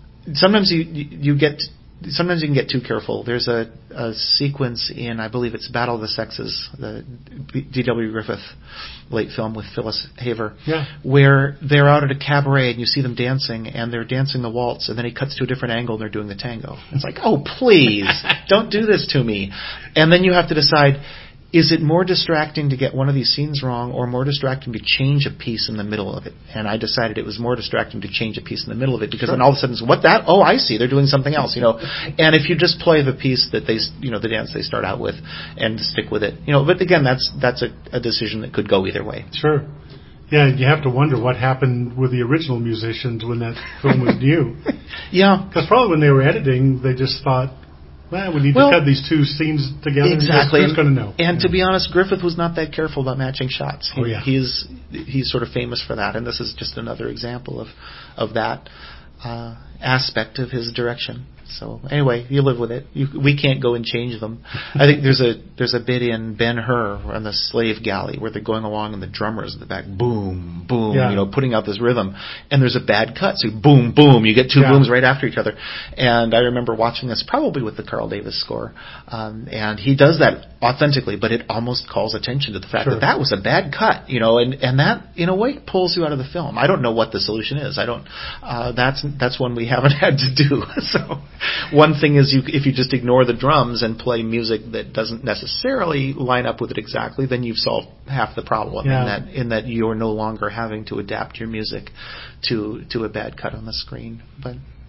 you can get too careful. There's a sequence in, I believe it's Battle of the Sexes, the D.W. Griffith late film with Phyllis Haver, where they're out at a cabaret and you see them dancing, and they're dancing the waltz, and then he cuts to a different angle and they're doing the tango. It's like, oh, please, don't do this to me. And then you have to decide, is it more distracting to get one of these scenes wrong, or more distracting to change a piece in the middle of it? And I decided it was more distracting to change a piece in the middle of it, because then all of a sudden, what that? Oh, I see, they're doing something else, And if you just play the piece that they, the dance they start out with, and stick with it, But again, that's a decision that could go either way. Sure. Yeah, you have to wonder what happened with the original musicians when that film was new. Yeah, because probably when they were editing, they just thought, we need to cut these two scenes together. Exactly. Who's going to know? And to be honest, Griffith was not that careful about matching shots. He's sort of famous for that, and this is just another example of that aspect of his direction. So anyway, you live with it. We can't go and change them. I think there's a bit in Ben-Hur on the slave galley where they're going along and the drummer's in the back, boom, boom, putting out this rhythm. And there's a bad cut, so boom, boom, you get two booms right after each other. And I remember watching this probably with the Carl Davis score, and he does that authentically, but it almost calls attention to the fact that was a bad cut, and that in a way pulls you out of the film. I don't know what the solution is. That's one we haven't had to do. So. One thing is if you just ignore the drums and play music that doesn't necessarily line up with it exactly, then you've solved half the problem in that you're no longer having to adapt your music to a bad cut on the screen. But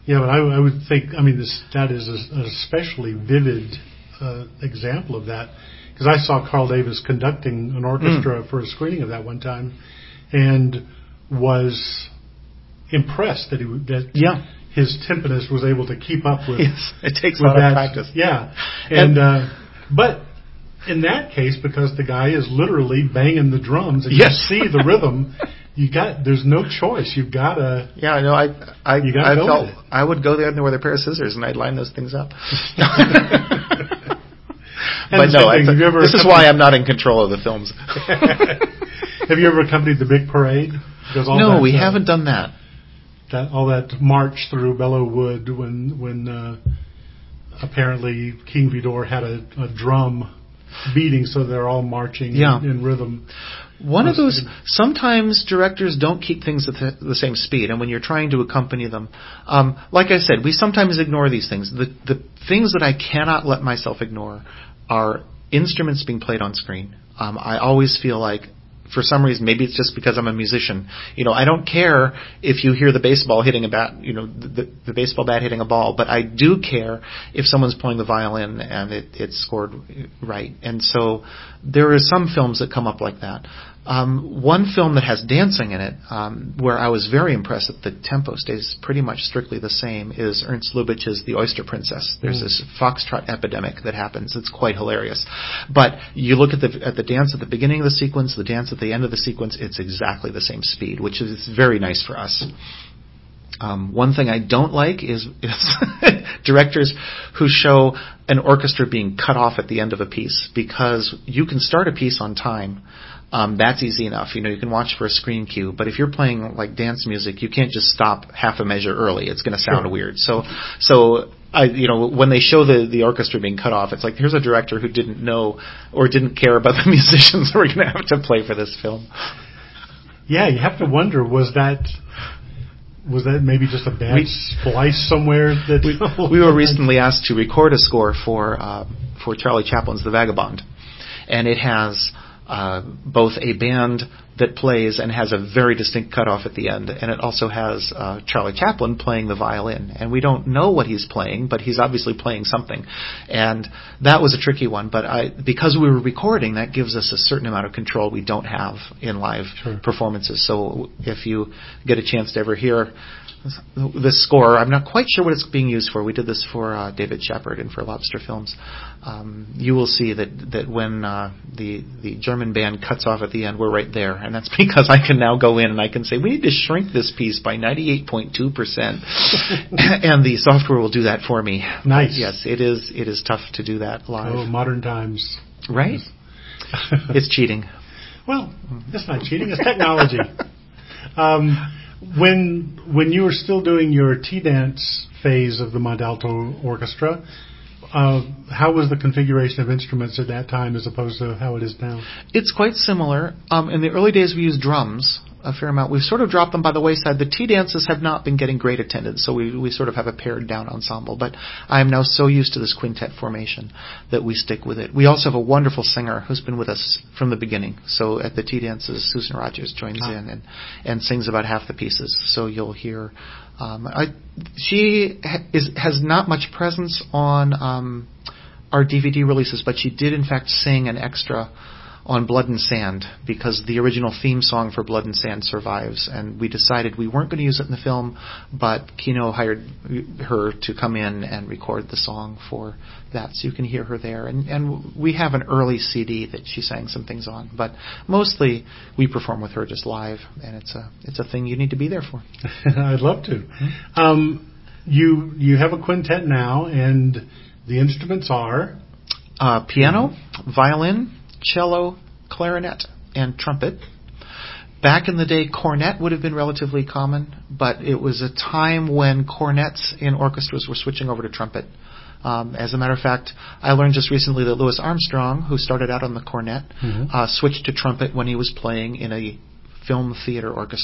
Yeah, but I would think, that is an especially vivid example of that, because I saw Carl Davis conducting an orchestra for a screening of that one time, and was impressed that his timpanist was able to keep up with. Yes, it takes a lot of practice. Yeah, and but in that case, because the guy is literally banging the drums and you see the rhythm, there's no choice. You've got to. Yeah, I know. I would go there with a pair of scissors and I'd line those things up. But no, this is why I'm not in control of the films. Have you ever accompanied the big parade? No, we haven't done that. All that march through Belleau Wood when apparently King Vidor had a drum beating, so they're all marching in rhythm. One of those, sometimes directors don't keep things at the same speed, and when you're trying to accompany them, like I said, we sometimes ignore these things. The things that I cannot let myself ignore are instruments being played on screen. I always feel like, for some reason, maybe it's just because I'm a musician, I don't care if you hear the baseball hitting a bat, the baseball bat hitting a ball, but I do care if someone's playing the violin and it's scored right. And so there are some films that come up like that. One film that has dancing in it, where I was very impressed that the tempo stays pretty much strictly the same, is Ernst Lubitsch's The Oyster Princess. There's this foxtrot epidemic that happens. It's quite hilarious. But you look at the dance at the beginning of the sequence, the dance at the end of the sequence, it's exactly the same speed, which is very nice for us. One thing I don't like is directors who show an orchestra being cut off at the end of a piece, because you can start a piece on time. That's easy enough. You can watch for a screen cue. But if you're playing like dance music, you can't just stop half a measure early. It's going to sound weird. So when they show the orchestra being cut off, it's like, here's a director who didn't know or didn't care about the musicians who were going to have to play for this film. Yeah, you have to wonder, was that maybe just a bad splice somewhere? We were recently asked to record a score for Charlie Chaplin's The Vagabond, and it has both a band that plays and has a very distinct cutoff at the end, and it also has Charlie Chaplin playing the violin, and we don't know what he's playing, but he's obviously playing something, and that was a tricky one. But because we were recording, that gives us a certain amount of control we don't have in live performances. So if you get a chance to ever hear this score, I'm not quite sure what it's being used for. We did this for David Shepard and for Lobster Films. You will see that when the German band cuts off at the end, we're right there, and that's because I can now go in and I can say, we need to shrink this piece by 98.2%, and the software will do that for me. Nice. Yes, it is tough to do that live. Oh, modern times. Right? It's cheating. Well, it's not cheating, it's technology. When you were still doing your T-dance phase of the Montalto Orchestra, how was the configuration of instruments at that time as opposed to how it is now? It's quite similar. In the early days, we used drums a fair amount. We've sort of dropped them by the wayside. The T-dances have not been getting great attendance, so we sort of have a pared down ensemble. But I am now so used to this quintet formation that we stick with it. We also have a wonderful singer who's been with us from the beginning. So at the T-dances, Susan Rogers joins in and sings about half the pieces. So you'll hear... she has not much presence on our DVD releases, but she did in fact sing an extra on Blood and Sand, because the original theme song for Blood and Sand survives, and we decided we weren't going to use it in the film, but Kino hired her to come in and record the song for that, so you can hear her there. And we have an early CD that she sang some things on, but mostly we perform with her just live, and it's a thing you need to be there for. I'd love to. You have a quintet now, and the instruments are? Piano, violin, cello, clarinet, and trumpet. Back in the day, cornet would have been relatively common, but it was a time when cornets in orchestras were switching over to trumpet. As a matter of fact, I learned just recently that Louis Armstrong, who started out on the cornet, switched to trumpet when he was playing in a film theater orchestra.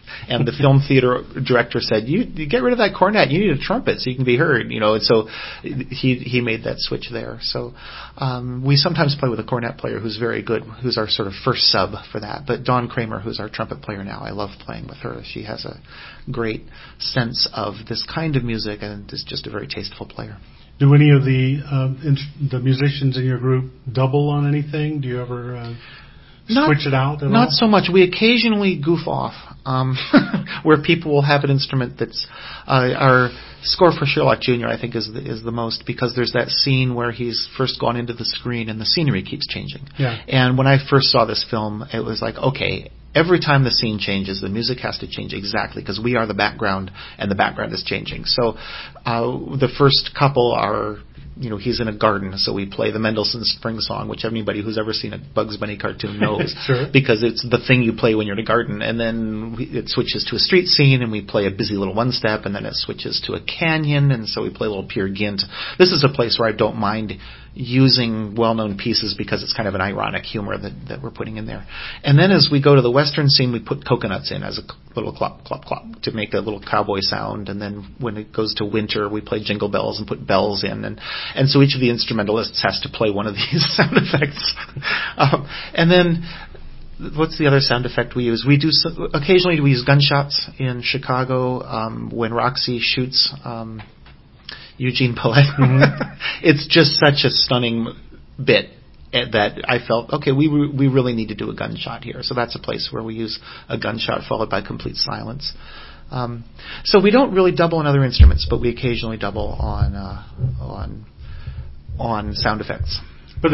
And the film theater director said, you get rid of that cornet. You need a trumpet so you can be heard. And so he made that switch there. So we sometimes play with a cornet player who's very good, who's our sort of first sub for that. But Dawn Kramer, who's our trumpet player now, I love playing with her. She has a great sense of this kind of music and is just a very tasteful player. Do any of the musicians in your group double on anything? Do you ever switch it out at all? Not so much. We occasionally goof off, where people will have an instrument that's our score for Sherlock Jr. I think is the most, because there's that scene where he's first gone into the screen and the scenery keeps changing. Yeah. And when I first saw this film, it was like, okay, every time the scene changes, the music has to change exactly, because we are the background and the background is changing. So the first couple are, he's in a garden, so we play the Mendelssohn Spring Song, which anybody who's ever seen a Bugs Bunny cartoon knows, sure. Because it's the thing you play when you're in a garden. And then it switches to a street scene, and we play a busy little one-step, and then it switches to a canyon, and so we play a little Peer Gynt. This is a place where I don't mind using well-known pieces because it's kind of an ironic humor that we're putting in there. And then as we go to the western scene, we put coconuts in as a little clop, clop, clop to make a little cowboy sound. And then when it goes to winter, we play jingle bells and put bells in. And so each of the instrumentalists has to play one of these sound effects. And then what's the other sound effect we use? Occasionally we use gunshots in Chicago when Roxy shoots Eugene Pallette. Mm-hmm. It's just such a stunning bit that I felt, okay, we really need to do a gunshot here. So that's a place where we use a gunshot followed by complete silence. So we don't really double on other instruments, but we occasionally double on sound effects. But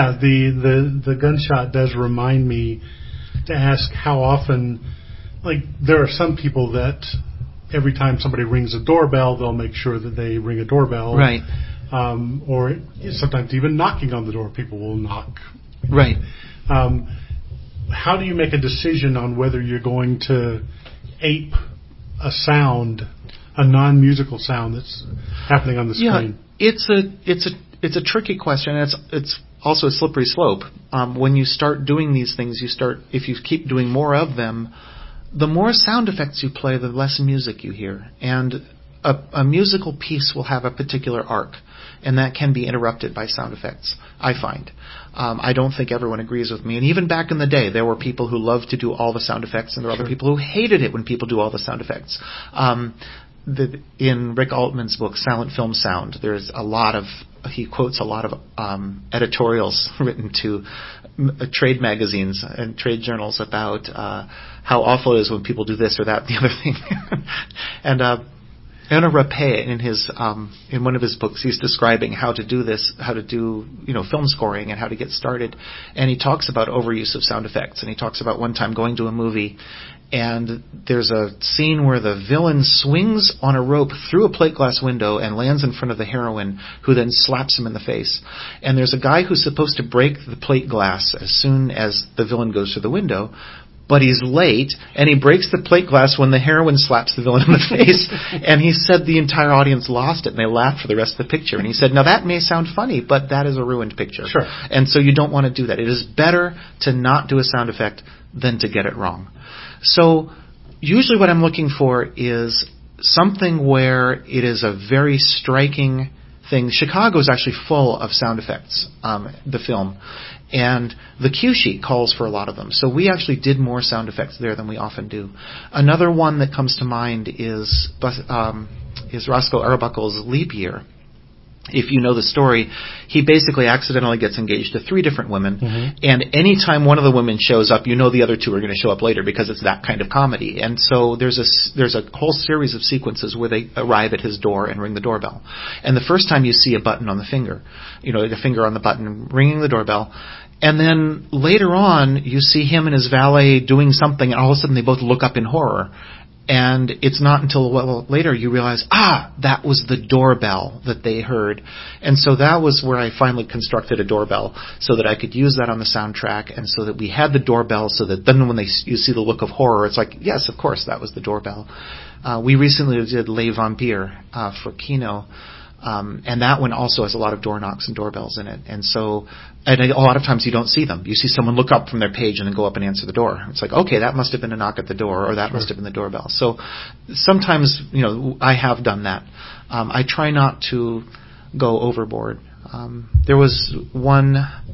the gunshot does remind me to ask how often, like, there are some people that every time somebody rings a doorbell, they'll make sure that they ring a doorbell. Right. Or sometimes even knocking on the door, people will knock. Right. How do you make a decision on whether you're going to ape a sound, a non-musical sound that's happening on the screen? Yeah, it's a tricky question. It's also a slippery slope. When you start doing these things, if you keep doing more of them, the more sound effects you play, the less music you hear. And a musical piece will have a particular arc, and that can be interrupted by sound effects, I find. I don't think everyone agrees with me. And even back in the day, there were people who loved to do all the sound effects, and there were other people who hated it when people do all the sound effects. In Rick Altman's book, Silent Film Sound, he quotes a lot of editorials written to trade magazines and trade journals about how awful it is when people do this or that, the other thing. And Anna Rapé, in one of his books, he's describing how to do this, how to do film scoring and how to get started. And he talks about overuse of sound effects. And he talks about one time going to a movie, and there's a scene where the villain swings on a rope through a plate glass window and lands in front of the heroine, who then slaps him in the face. And there's a guy who's supposed to break the plate glass as soon as the villain goes through the window, but he's late, and he breaks the plate glass when the heroine slaps the villain in the face. And he said the entire audience lost it, and they laughed for the rest of the picture. And he said, now that may sound funny, but that is a ruined picture. Sure. And so you don't want to do that. It is better to not do a sound effect than to get it wrong. So usually what I'm looking for is something where it is a very striking thing. Chicago is actually full of sound effects, the film. And the cue sheet calls for a lot of them. So we actually did more sound effects there than we often do. Another one that comes to mind is Roscoe Arbuckle's Leap Year. If you know the story, he basically accidentally gets engaged to 3 different women, mm-hmm. and anytime one of the women shows up, you know the other 2 are going to show up later because it's that kind of comedy. And so there's a whole series of sequences where they arrive at his door and ring the doorbell. And the first time you see a button on the finger, the finger on the button ringing the doorbell. And then later on, you see him and his valet doing something, and all of a sudden they both look up in horror. And it's not until a while later you realize, that was the doorbell that they heard. And so that was where I finally constructed a doorbell so that I could use that on the soundtrack, and so that we had the doorbell so that then when you see the look of horror, it's like, yes, of course, that was the doorbell. We recently did Les Vampires for Kino, And that one also has a lot of door knocks and doorbells in it. And so, and a lot of times you don't see them. You see someone look up from their page and then go up and answer the door. It's like, okay, that must have been a knock at the door, or that must have been the doorbell. So sometimes, I have done that. I try not to go overboard. There was one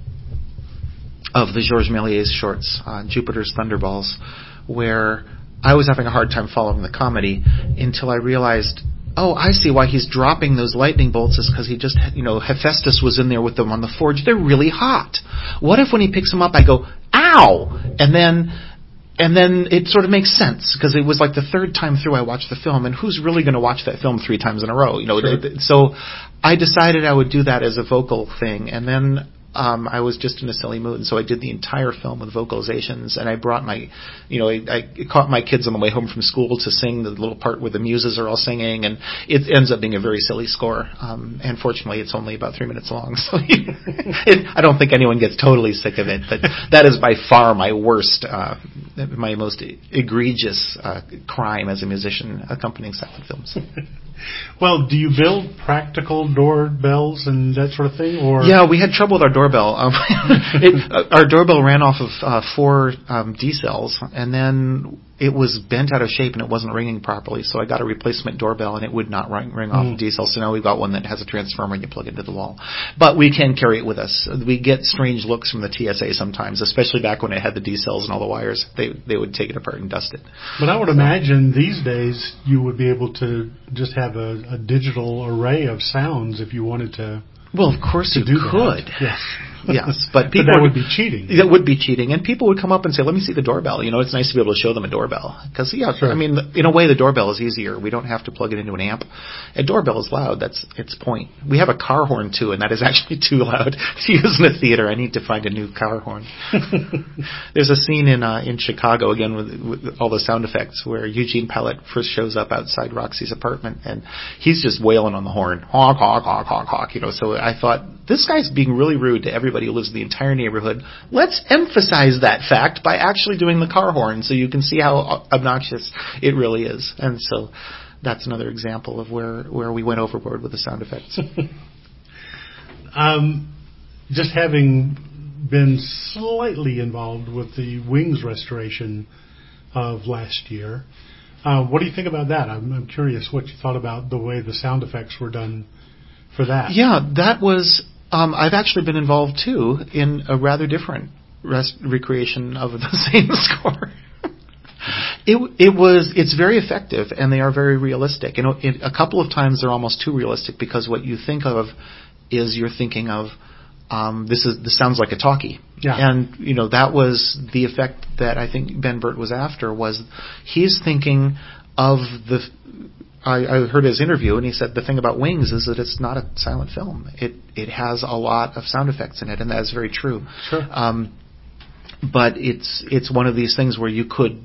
of the Georges Méliès shorts, Jupiter's Thunderballs, where I was having a hard time following the comedy until I realized, oh, I see why he's dropping those lightning bolts is because he just, Hephaestus was in there with them on the forge. They're really hot. What if when he picks them up, I go, ow! And then it sort of makes sense because it was like the third time through I watched the film, and who's really going to watch that film 3 times in a row? Sure. So I decided I would do that as a vocal thing, and then I was just in a silly mood, and so I did the entire film with vocalizations, and I brought I caught my kids on the way home from school to sing the little part where the muses are all singing, and it ends up being a very silly score. And fortunately, it's only about 3 minutes long, so I don't think anyone gets totally sick of it, but that is by far my worst, my most egregious crime as a musician accompanying silent films. Well, do you build practical doorbells and that sort of thing? Or yeah, we had trouble with our doorbell. Our doorbell ran off of 4 D cells, and then it was bent out of shape and it wasn't ringing properly. So I got a replacement doorbell, and it would not ring off D cell. So now we've got one that has a transformer and you plug into the wall. But we can carry it with us. We get strange looks from the TSA sometimes, especially back when it had the D cells and all the wires. They would take it apart and dust it. But I would imagine these days you would be able to just have a digital array of sounds if you wanted to. Well, of course you could. Yes. Yes, but people that would be cheating. That would be cheating, and people would come up and say, "Let me see the doorbell." It's nice to be able to show them a doorbell because, sure. I mean, in a way, the doorbell is easier. We don't have to plug it into an amp. A doorbell is loud. That's its point. We have a car horn too, and that is actually too loud to use in a theater. I need to find a new car horn. There's a scene in Chicago again with all the sound effects where Eugene Pallette first shows up outside Roxy's apartment, and he's just wailing on the horn, honk, honk, honk, honk, honk. So I thought, this guy's being really rude to everybody who lives in the entire neighborhood. Let's emphasize that fact by actually doing the car horn so you can see how obnoxious it really is. And so that's another example of where we went overboard with the sound effects. Just having been slightly involved with the Wings restoration of last year, what do you think about that? I'm curious what you thought about the way the sound effects were done for that. Yeah, that was... I've actually been involved, too, in a rather different recreation of the same score. It's very effective, and they are very realistic. A couple of times they're almost too realistic because what you think of is you're thinking of, this sounds like a talkie. Yeah. And, that was the effect that I think Ben Burtt was after, was he's thinking of I heard his interview, and he said the thing about Wings is that it's not a silent film. It has a lot of sound effects in it, and that is very true. Sure. But it's one of these things where you could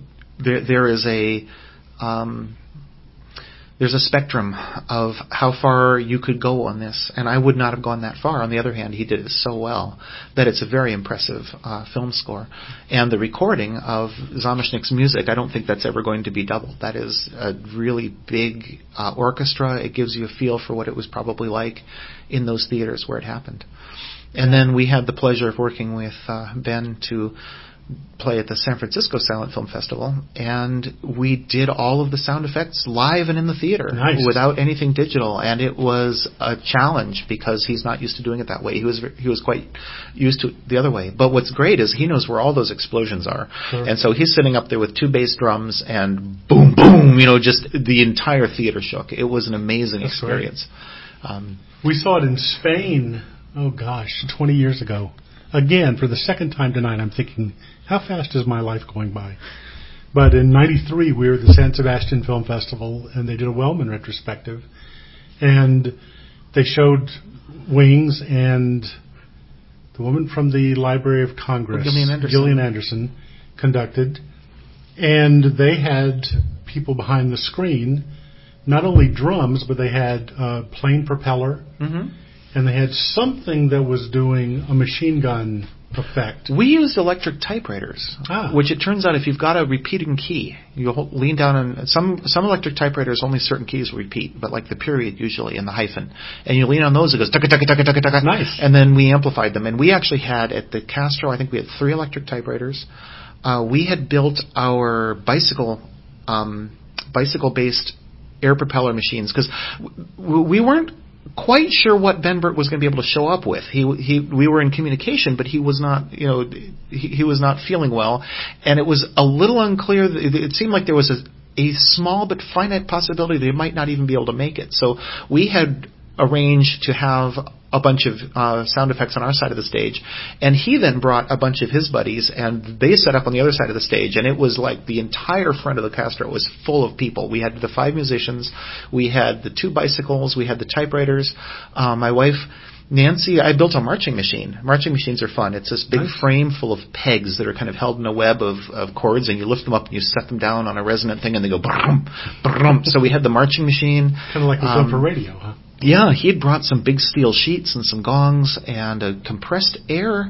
there's a spectrum of how far you could go on this, and I would not have gone that far. On the other hand, he did it so well that it's a very impressive film score. And the recording of Zameshnik's music, I don't think that's ever going to be doubled. That is a really big orchestra. It gives you a feel for what it was probably like in those theaters where it happened. And then we had the pleasure of working with Ben to play at the San Francisco Silent Film Festival, and we did all of the sound effects live and in the theater. Nice. Without anything digital, and it was a challenge because he's not used to doing it that way. He was quite used to it the other way. But what's great is he knows where all those explosions are. Sure. And so he's sitting up there with 2 bass drums and boom, boom, just the entire theater shook. It was an amazing experience. We saw it in Spain, 20 years ago. Again, for the second time tonight, I'm thinking, how fast is my life going by? But in '93, we were at the San Sebastian Film Festival, and they did a Wellman retrospective. And they showed Wings, and the woman from the Library of Congress, Gillian Anderson, conducted. And they had people behind the screen, not only drums, but they had a plane propeller. Mm-hmm. And they had something that was doing a machine gun effect? We used electric typewriters, which it turns out if you've got a repeating key, you'll lean down and some electric typewriters only certain keys repeat, but like the period usually and the hyphen, and you lean on those, it goes tucka tucka tucka tucka tucka. Nice. And then we amplified them, and we actually had at the Castro, I think we had 3 electric typewriters. We had built our bicycle-based air propeller machines because we weren't quite sure what Ben Burtt was going to be able to show up with. We were in communication, but he was not, he was not feeling well, and it was a little unclear. It seemed like there was a small but finite possibility that he might not even be able to make it. So we had arranged to have a bunch of sound effects on our side of the stage, and he then brought a bunch of his buddies, and they set up on the other side of the stage, and it was like the entire front of the Castro was full of people. We had the 5 musicians, we had the 2 bicycles, we had the typewriters. My wife Nancy, I built a marching machine. Marching machines are fun. It's this big frame full of pegs that are kind of held in a web of cords, and you lift them up and you set them down on a resonant thing, and they go brum, brum. So we had the marching machine. Kind of like the stuff for radio, huh? Yeah, he had brought some big steel sheets and some gongs and a compressed air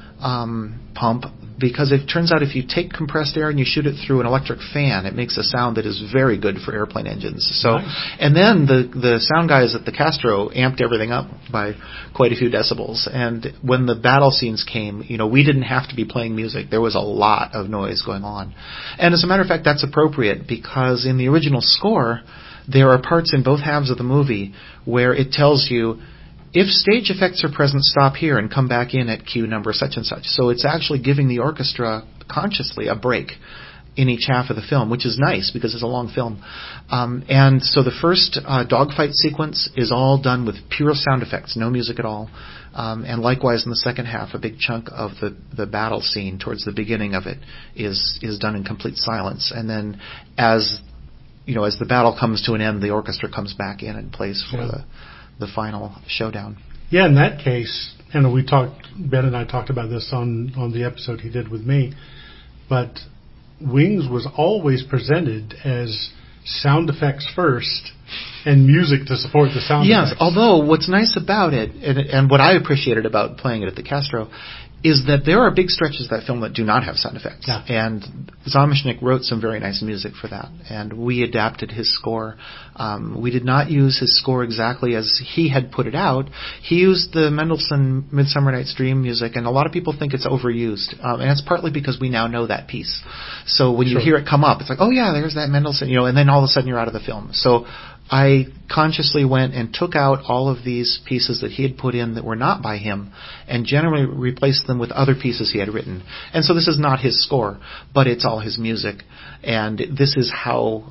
pump, because it turns out if you take compressed air and you shoot it through an electric fan, it makes a sound that is very good for airplane engines. So, nice. And then the sound guys at the Castro amped everything up by quite a few decibels. And when the battle scenes came, we didn't have to be playing music. There was a lot of noise going on. And as a matter of fact, that's appropriate, because in the original score, there are parts in both halves of the movie where it tells you, if stage effects are present, stop here and come back in at cue number such and such. So it's actually giving the orchestra consciously a break in each half of the film, which is nice because it's a long film. And so the first dogfight sequence is all done with pure sound effects, no music at all. And likewise in the second half, a big chunk of the battle scene towards the beginning of it is done in complete silence. And then as the battle comes to an end, the orchestra comes back in and plays for the final showdown. Yeah, in that case, Ben and I talked about this on the episode he did with me, but Wings was always presented as sound effects first and music to support the sound effects. Yes, although what's nice about it, and what I appreciated about playing it at the Castro, is that there are big stretches of that film that do not have sound effects. Yeah. And Zameshnik wrote some very nice music for that, and we adapted his score. We did not use his score exactly as he had put it out. He used the Mendelssohn Midsummer Night's Dream music, and a lot of people think it's overused. And it's partly because we now know that piece. So when you hear it come up, it's like, oh yeah, there's that Mendelssohn, and then all of a sudden you're out of the film. So I consciously went and took out all of these pieces that he had put in that were not by him and generally replaced them with other pieces he had written. And so this is not his score, but it's all his music. And this is how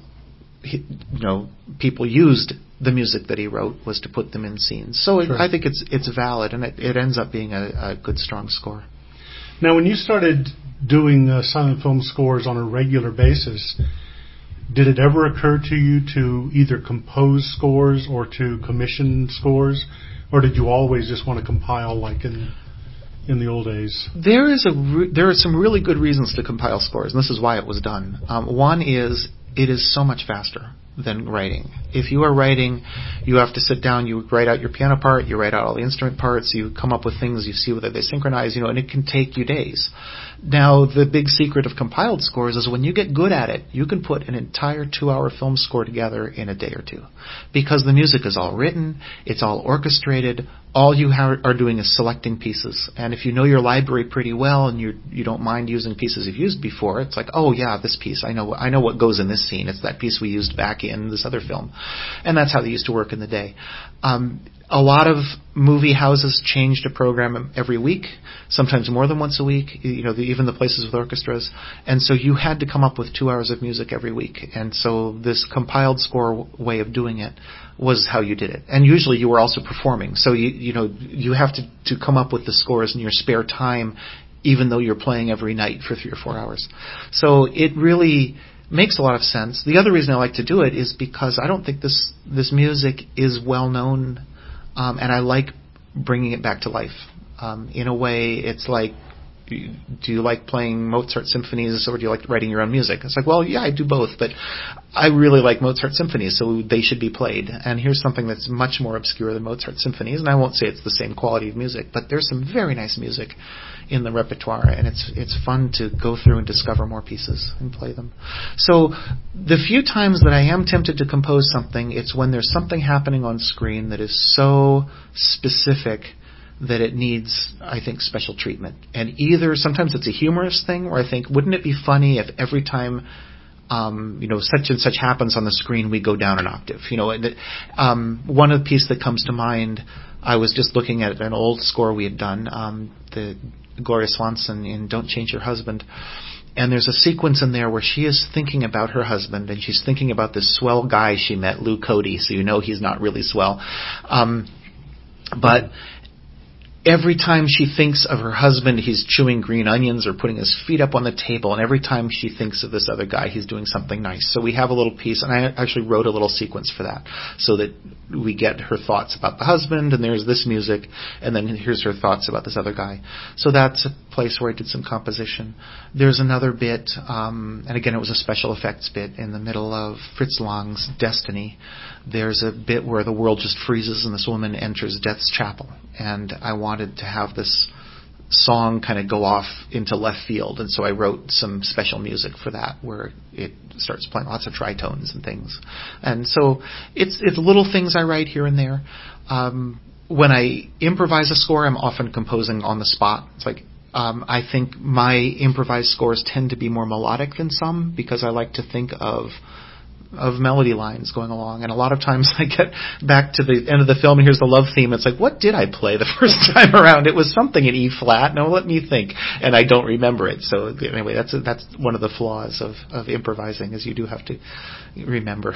people used the music that he wrote, was to put them in scenes. So I think it's valid, and it ends up being a good, strong score. Now, when you started doing silent film scores on a regular basis, did it ever occur to you to either compose scores or to commission scores, or did you always just want to compile like in the old days? There are some really good reasons to compile scores, and this is why it was done. One is it is so much faster than writing. If you are writing, you have to sit down, you write out your piano part, you write out all the instrument parts, you come up with things, you see whether they synchronize, and it can take you days. Now, the big secret of compiled scores is when you get good at it, you can put an entire 2-hour film score together in a day or two. Because the music is all written, it's all orchestrated, all you are doing is selecting pieces. And if you know your library pretty well and you don't mind using pieces you've used before, it's like, oh yeah, this piece, I know what goes in this scene. It's that piece we used back in this other film. And that's how they used to work in the day. A lot of movie houses changed a program every week, sometimes more than once a week, even the places with orchestras. And so you had to come up with 2 hours of music every week. And so this compiled score way of doing it was how you did it. And usually you were also performing. So you have to come up with the scores in your spare time, even though you're playing every night for 3 or 4 hours. So it really makes a lot of sense. The other reason I like to do it is because I don't think this music is well known. And I like bringing it back to life. In a way, it's like do you like playing Mozart symphonies or do you like writing your own music? It's like, well, yeah, I do both, but I really like Mozart symphonies, so they should be played. And here's something that's much more obscure than Mozart symphonies, and I won't say it's the same quality of music, but there's some very nice music in the repertoire, and it's fun to go through and discover more pieces and play them. So the few times that I am tempted to compose something, it's when there's something happening on screen that is so specific that it needs, I think, special treatment. And either sometimes it's a humorous thing where I think, wouldn't it be funny if every time such and such happens on the screen, we go down an octave. One of the pieces that comes to mind, I was just looking at an old score we had done, the Gloria Swanson in Don't Change Your Husband. And there's a sequence in there where she is thinking about her husband, and she's thinking about this swell guy she met, Lou Cody, so you know he's not really swell. But every time she thinks of her husband, he's chewing green onions or putting his feet up on the table. And every time she thinks of this other guy, he's doing something nice. So we have a little piece, and I actually wrote a little sequence for that so that we get her thoughts about the husband, and there's this music, and then here's her thoughts about this other guy. So that's a place where I did some composition. There's another bit, and again, it was a special effects bit in the middle of Fritz Lang's Destiny. There's a bit where the world just freezes and this woman enters Death's Chapel. And I wanted to have this song kind of go off into left field. And so I wrote some special music for that where it starts playing lots of tritones and things. And so it's little things I write here and there. When I improvise a score, I'm often composing on the spot. It's like I think my improvised scores tend to be more melodic than some because I like to think of melody lines going along. And a lot of times I get back to the end of the film and here's the love theme. It's like, what did I play the first time around? It was something in E flat. No, let me think. And I don't remember it. So anyway, that's one of the flaws of improvising is you do have to remember.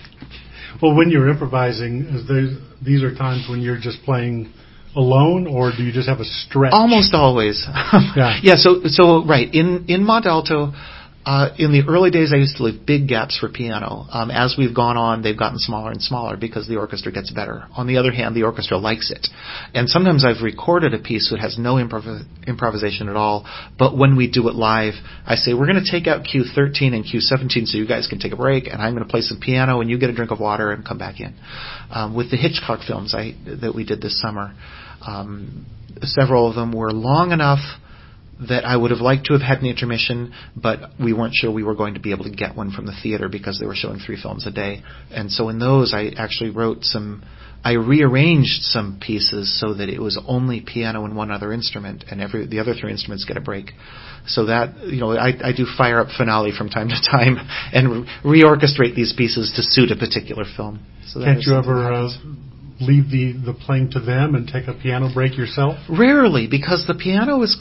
Well, when you're improvising, these are times when you're just playing alone, or do you just have a stretch? Almost always. Yeah. So right in Mont Alto. In the early days, I used to leave big gaps for piano. As we've gone on, they've gotten smaller and smaller because the orchestra gets better. On the other hand, the orchestra likes it. And sometimes I've recorded a piece that has no improvisation at all, but when we do it live, I say, we're going to take out Q13 and Q17 so you guys can take a break, and I'm going to play some piano, and you get a drink of water and come back in. With the Hitchcock films that we did this summer, several of them were long enough that I would have liked to have had an intermission, but we weren't sure we were going to be able to get one from the theater because they were showing 3 films a day. And so in those, I actually I rearranged some pieces so that it was only piano and one other instrument, and the other 3 instruments get a break. So that, I do fire up finale from time to time and reorchestrate these pieces to suit a particular film. So can't you ever leave the playing to them and take a piano break yourself? Rarely, because the piano is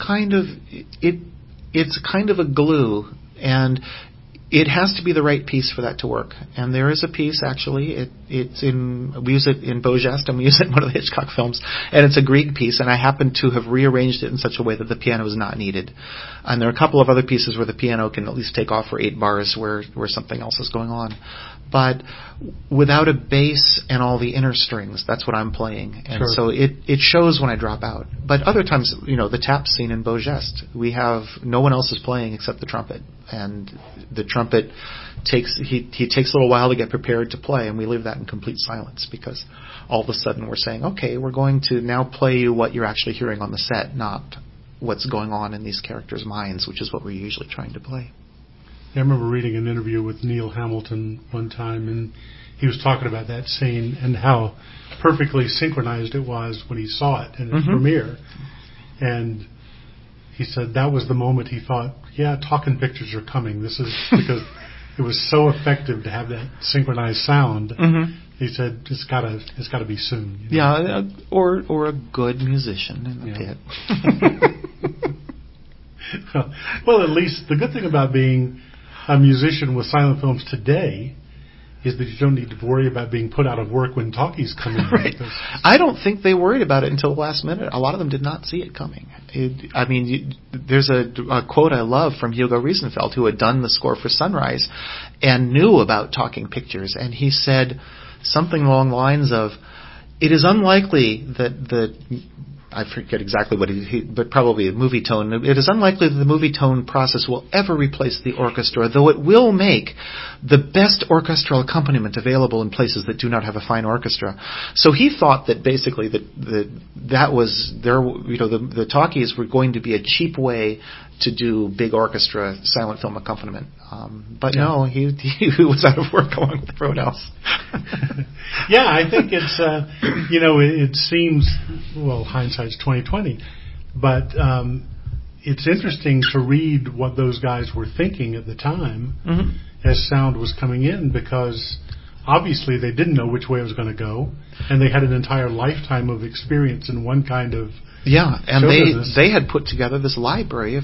it's kind of a glue, and it has to be the right piece for that to work. And there is a piece, actually, we use it in Beau Geste, and we use it in one of the Hitchcock films, and it's a Grieg piece, and I happen to have rearranged it in such a way that the piano is not needed. And there are a couple of other pieces where the piano can at least take off for 8 bars where something else is going on. But without a bass and all the inner strings, that's what I'm playing. And sure. So it shows when I drop out. But other times, the tap scene in Beau Geste, we have no one else is playing except the trumpet. And the trumpet takes a little while to get prepared to play, and we leave that in complete silence because all of a sudden we're saying, okay, we're going to now play you what you're actually hearing on the set, not what's going on in these characters' minds, which is what we're usually trying to play. I remember reading an interview with Neil Hamilton one time, and he was talking about that scene and how perfectly synchronized it was when he saw it in its premiere. And he said that was the moment he thought, yeah, talking pictures are coming. This is because it was so effective to have that synchronized sound. He said it's got to be soon. Yeah, or a good musician in the pit. Well, at least the good thing about being a musician with silent films today is that you don't need to worry about being put out of work when talkies come in. Right. I don't think they worried about it until the last minute. A lot of them did not see it coming. There's a quote I love from Hugo Riesenfeld, who had done the score for Sunrise and knew about talking pictures, and he said something along the lines of, it is unlikely that the I forget exactly what but probably a movie tone. It is unlikely that the movie tone process will ever replace the orchestra, though it will make the best orchestral accompaniment available in places that do not have a fine orchestra. So he thought that basically that was their, the talkies were going to be a cheap way to do big orchestra silent film accompaniment. But no, he was out of work along with everyone else. Yeah, I think it's it seems, well, hindsight's 20/20, but it's interesting to read what those guys were thinking at the time as sound was coming in, because obviously they didn't know which way it was going to go, and they had an entire lifetime of experience in one kind of and they had put together this library of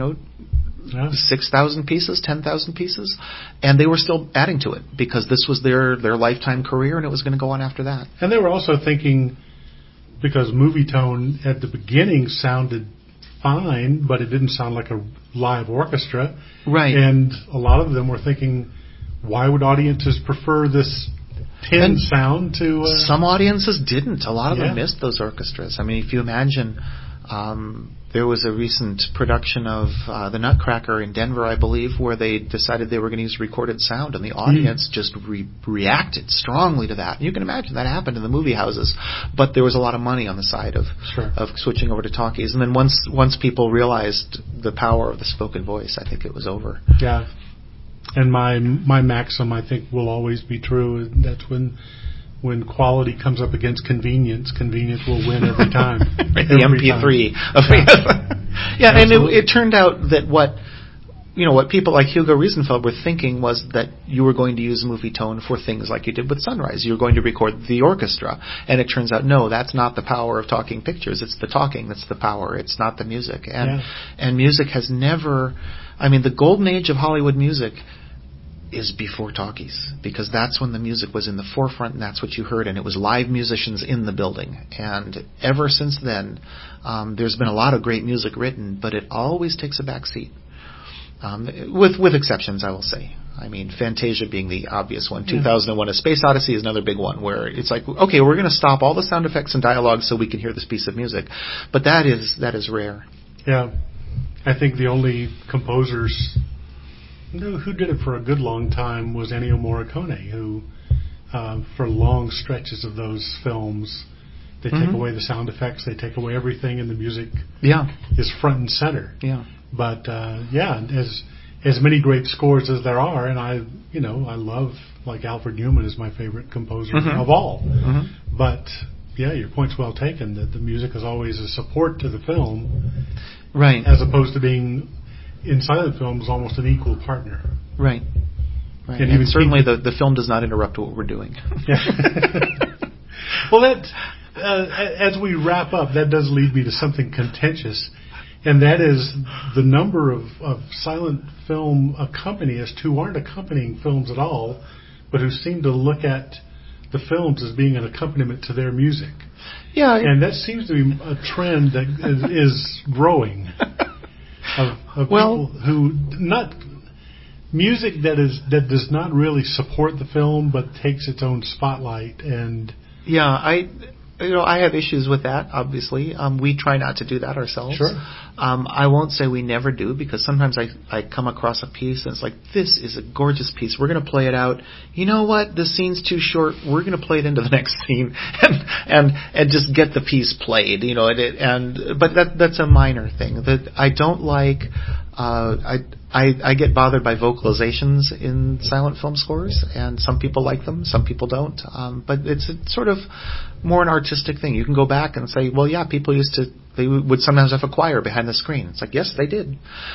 6,000 pieces, 10,000 pieces, and they were still adding to it because this was their lifetime career, and it was going to go on after that. And they were also thinking, because movie tone at the beginning sounded fine, but it didn't sound like a live orchestra. Right. And a lot of them were thinking, why would audiences prefer this tin sound to... Some audiences didn't. A lot of them missed those orchestras. I mean, if you imagine... there was a recent production of The Nutcracker in Denver, I believe, where they decided they were going to use recorded sound, and the audience just reacted strongly to that. You can imagine that happened in the movie houses, but there was a lot of money on the side of switching over to talkies. And then once people realized the power of the spoken voice, I think it was over. Yeah. And my maxim, I think, will always be true. That's when quality comes up against convenience will win every time. The MP3. And it turned out that what people like Hugo Riesenfeld were thinking was that you were going to use movie tone for things like you did with Sunrise. You were going to record the orchestra. And it turns out, no, that's not the power of talking pictures. It's the talking that's the power. It's not the music. And music has never... I mean, the golden age of Hollywood music is before talkies, because that's when the music was in the forefront, and that's what you heard, and it was live musicians in the building. And ever since then, there's been a lot of great music written, but it always takes a back seat, with exceptions, I will say. I mean, Fantasia being the obvious one. 2001: A Space Odyssey is another big one, where it's like, okay, we're going to stop all the sound effects and dialogue so we can hear this piece of music, but that is rare. Yeah, I think the only composers who did it for a good long time was Ennio Morricone, who, for long stretches of those films, they take away the sound effects, they take away everything, and the music is front and center. Yeah. But as many great scores as there are, and I love, like, Alfred Newman is my favorite composer of all. But your point's well taken, that the music is always a support to the film, right? As opposed to being, in silent films, almost an equal partner. Right. And certainly the film does not interrupt what we're doing. Well, that as we wrap up, that does lead me to something contentious, and that is the number of silent film accompanists who aren't accompanying films at all, but who seem to look at the films as being an accompaniment to their music. Yeah. And that seems to be a trend that is growing. Of people who music that does not really support the film but takes its own spotlight. And I have issues with that, obviously. We try not to do that ourselves. Sure. I won't say we never do, because sometimes I come across a piece and it's like, this is a gorgeous piece. We're going to play it out. You know what? The scene's too short. We're going to play it into the next scene and just get the piece played. But that's a minor thing. That I don't like. I get bothered by vocalizations in silent film scores, and some people like them, some people don't. But it's sort of more an artistic thing. You can go back and say, well, yeah, people they would sometimes have a choir behind the screen. It's like, yes, they did.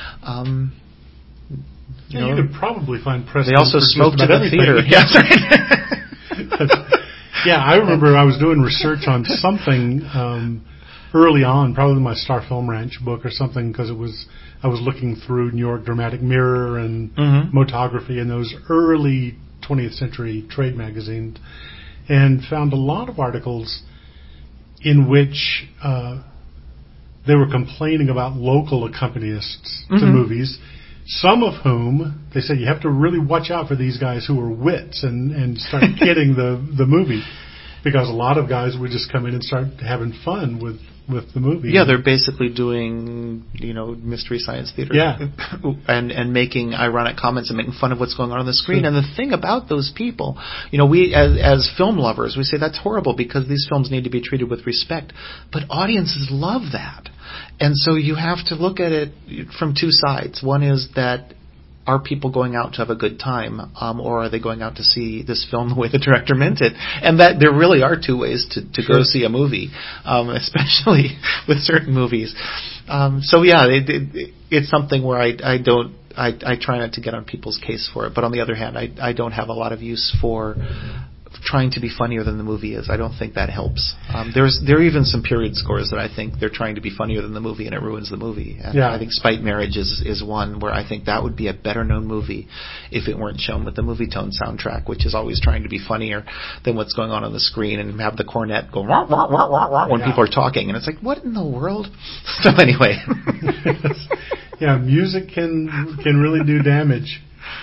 You could probably find precedent. They also smoked in the theater. Yeah, I remember I was doing research on something early on, probably my Star Film Ranch book or something, because I was looking through New York Dramatic Mirror and Motography and those early 20th century trade magazines, and found a lot of articles in which they were complaining about local accompanists to movies, some of whom they said you have to really watch out for these guys who are wits and start kidding the movie. because a lot of guys would just come in and start having fun with the movie. Yeah, they're basically doing, Mystery Science Theater. Yeah. and making ironic comments and making fun of what's going on the screen. And the thing about those people, we as film lovers, we say that's horrible because these films need to be treated with respect. But audiences love that. And so you have to look at it from two sides. One is that, are people going out to have a good time, or are they going out to see this film the way the director meant it? And that there really are two ways to go see a movie, especially with certain movies. So yeah, it's something where I try not to get on people's case for it. But on the other hand, I don't have a lot of use for trying to be funnier than the movie is. I don't think that helps. There are even some period scores that I think they're trying to be funnier than the movie, and it ruins the movie. And I think Spite Marriage is one where I think that would be a better known movie if it weren't shown with the Movie Tone soundtrack, which is always trying to be funnier than what's going on the screen, and have the cornet go wah, wah, wah, wah, wah, when people are talking, and it's like, what in the world? So anyway. Yeah, music can really do damage.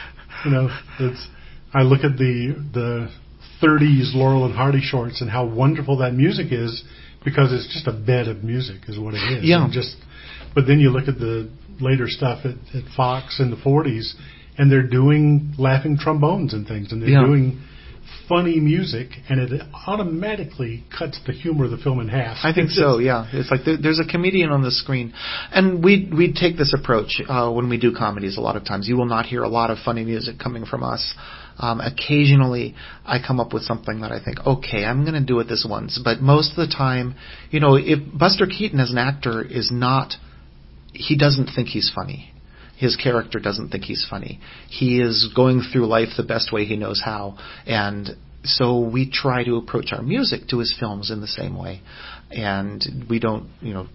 I look at the 30s Laurel and Hardy shorts and how wonderful that music is, because it's just a bed of music is what it is. Yeah. But then you look at the later stuff at Fox in the 40s, and they're doing laughing trombones and things, and they're doing funny music, and it automatically cuts the humor of the film in half. I think so, yeah. It's like there's a comedian on the screen. And we take this approach when we do comedies a lot of times. You will not hear a lot of funny music coming from us. Occasionally, I come up with something that I think, okay, I'm going to do it this once. But most of the time, if Buster Keaton as an actor he doesn't think he's funny. His character doesn't think he's funny. He is going through life the best way he knows how. And so we try to approach our music to his films in the same way. And we don't,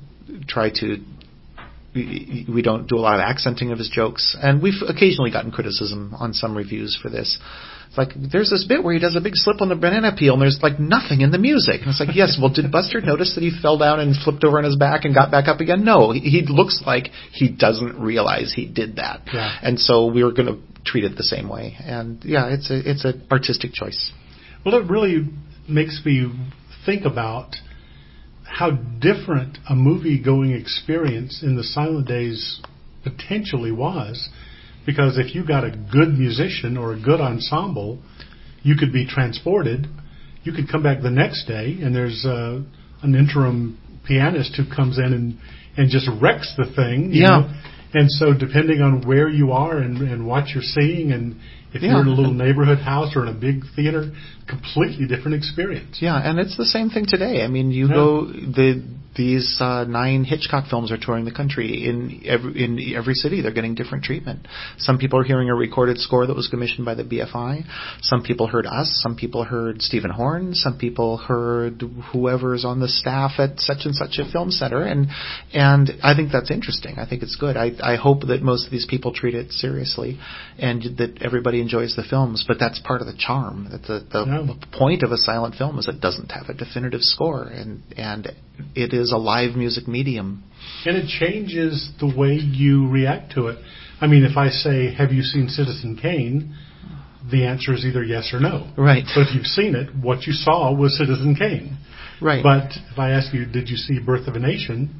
we don't do a lot of accenting of his jokes. And we've occasionally gotten criticism on some reviews for this. It's like, there's this bit where he does a big slip on the banana peel, and there's like nothing in the music. And it's like, yes, well, did Buster notice that he fell down and flipped over on his back and got back up again? No, he looks like he doesn't realize he did that. Yeah. And so we were going to treat it the same way. And yeah, it's an artistic choice. Well, it really makes me think about how different a movie-going experience in the silent days potentially was. Because if you got a good musician or a good ensemble, you could be transported. You could come back the next day, and there's an interim pianist who comes in and just wrecks the thing. You know? And so depending on where you are and what you're seeing, and if you're in a little neighborhood house or in a big theater, completely different experience. Yeah, and it's the same thing today. I mean, you go these 9 Hitchcock films are touring the country. In every city, they're getting different treatment. Some people are hearing a recorded score that was commissioned by the BFI. Some people heard us. Some people heard Stephen Horn. Some people heard whoever's on the staff at such and such a film center. And I think that's interesting. I think it's good. I hope that most of these people treat it seriously and that everybody enjoys the films. But that's part of the charm. The point of a silent film is it doesn't have a definitive score, and it is a live music medium. And it changes the way you react to it. I mean, if I say, have you seen Citizen Kane? The answer is either yes or no. Right. But if you've seen it, what you saw was Citizen Kane. Right. But if I ask you, did you see Birth of a Nation?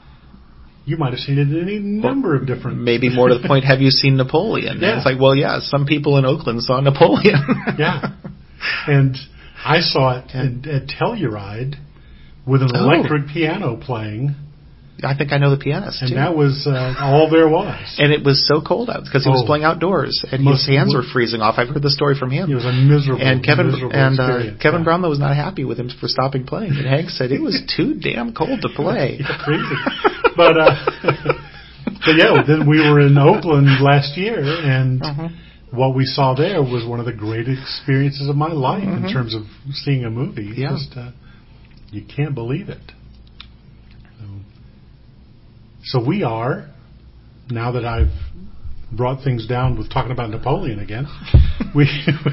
You might have seen it in any number of different... Maybe more to the point, have you seen Napoleon? Yeah. And it's like, well, yeah, some people in Oakland saw Napoleon. Yeah. And I saw it at Telluride with an electric piano playing. I think I know the pianist, and too. that was all there was. And it was so cold out because he was playing outdoors, and his hands were freezing off. I've heard the story from him. It was a miserable experience. Kevin Bromley was not happy with him for stopping playing. And Hank said it was too damn cold to play. Yeah, crazy. But yeah, then we were in Oakland last year, and what we saw there was one of the great experiences of my life in terms of seeing a movie. Yeah. Just, you can't believe it. So we are, now that I've brought things down with talking about Napoleon again, we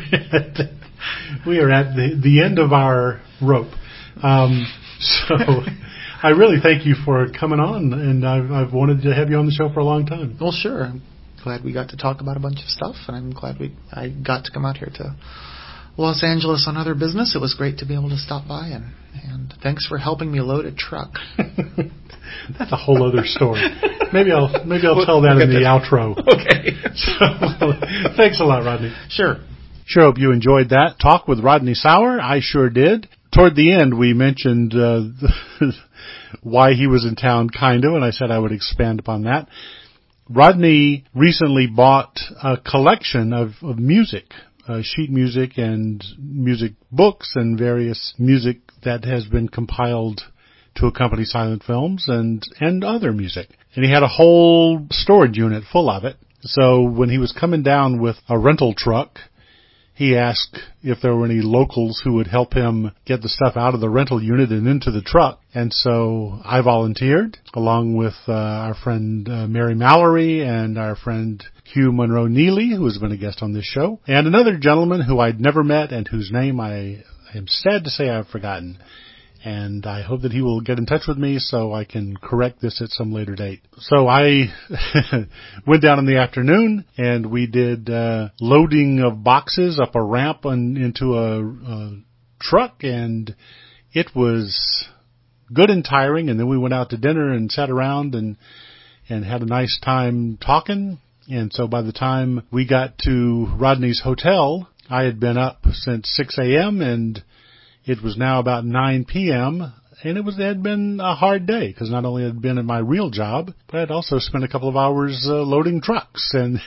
are at the end of our rope. So I really thank you for coming on, and I've wanted to have you on the show for a long time. Well, sure. I'm glad we got to talk about a bunch of stuff, and I'm glad I got to come out here to Los Angeles on other business. It was great to be able to stop by, and thanks for helping me load a truck. That's a whole other story. Maybe I'll tell that in the outro. Okay. So, thanks a lot, Rodney. Sure. Sure hope you enjoyed that talk with Rodney Sauer. I sure did. Toward the end, we mentioned why he was in town, kind of, and I said I would expand upon that. Rodney recently bought a collection of music, sheet music and music books and various music that has been compiled to accompany silent films and other music. And he had a whole storage unit full of it. So when he was coming down with a rental truck, he asked if there were any locals who would help him get the stuff out of the rental unit and into the truck. And so I volunteered, along with our friend Mary Mallory and our friend Hugh Monroe Neely, who has been a guest on this show, and another gentleman who I'd never met and whose name I am sad to say I've forgotten. And I hope that he will get in touch with me so I can correct this at some later date. So I went down in the afternoon and we did loading of boxes up a ramp into a truck, and it was good and tiring. And then we went out to dinner and sat around and had a nice time talking. And so by the time we got to Rodney's hotel, I had been up since 6 a.m. and it was now about 9 p.m., and it had been a hard day, because not only had I been at my real job, but I had also spent a couple of hours loading trucks. And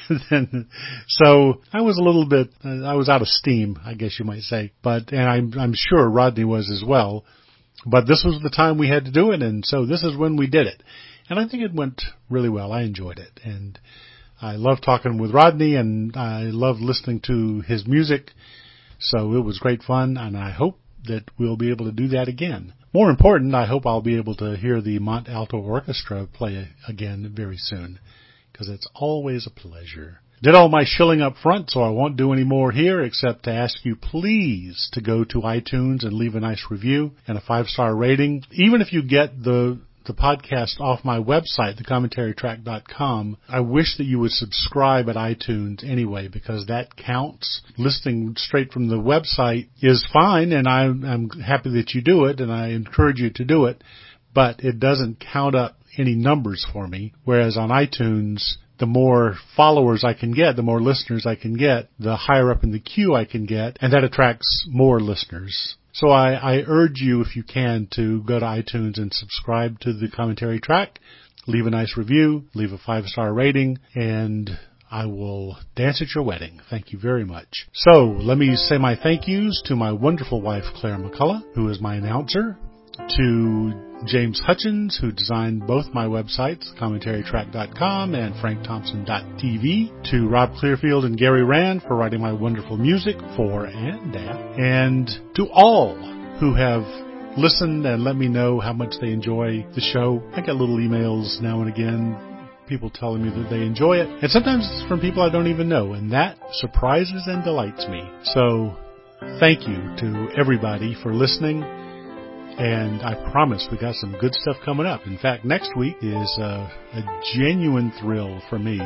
so I was a little bit, I was out of steam, I guess you might say. And I'm sure Rodney was as well. But this was the time we had to do it, and so this is when we did it. And I think it went really well. I enjoyed it. And I love talking with Rodney, and I love listening to his music. So it was great fun, and I hope that we'll be able to do that again. More important, I hope I'll be able to hear the Mont Alto Orchestra play again very soon, because it's always a pleasure. Did all my shilling up front, so I won't do any more here except to ask you please to go to iTunes and leave a nice review and a 5-star rating. Even if you get the podcast off my website, thecommentary.track.com, I wish that you would subscribe at iTunes anyway, because that counts. Listening straight from the website is fine, and I'm happy that you do it, and I encourage you to do it, but it doesn't count up any numbers for me, whereas on iTunes, the more followers I can get, the more listeners I can get, the higher up in the queue I can get, and that attracts more listeners. So I urge you, if you can, to go to iTunes and subscribe to the commentary track, leave a nice review, leave a 5-star rating, and I will dance at your wedding. Thank you very much. So let me say my thank yous to my wonderful wife, Claire McCullough, who is my announcer, to James Hutchins, who designed both my websites, commentarytrack.com and frankthompson.tv, to Rob Clearfield and Gary Rand for writing my wonderful music for and at, and to all who have listened and let me know how much they enjoy the show. I get little emails now and again, people telling me that they enjoy it, and sometimes it's from people I don't even know, and that surprises and delights me. So thank you to everybody for listening. And I promise we got some good stuff coming up. In fact, next week is a genuine thrill for me.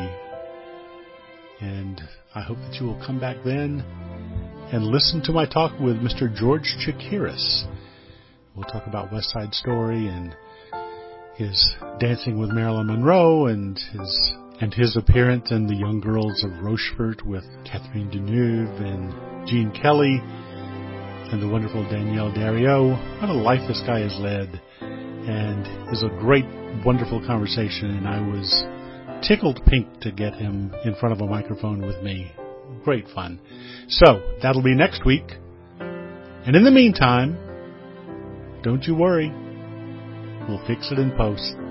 And I hope that you will come back then and listen to my talk with Mr. George Chakiris. We'll talk about West Side Story and his dancing with Marilyn Monroe and his appearance in The Young Girls of Rochefort with Catherine Deneuve and Gene Kelly. And the wonderful Danielle Darrieux. What a life this guy has led. And it was a great, wonderful conversation, and I was tickled pink to get him in front of a microphone with me. Great fun. So, that'll be next week. And in the meantime, don't you worry. We'll fix it in post.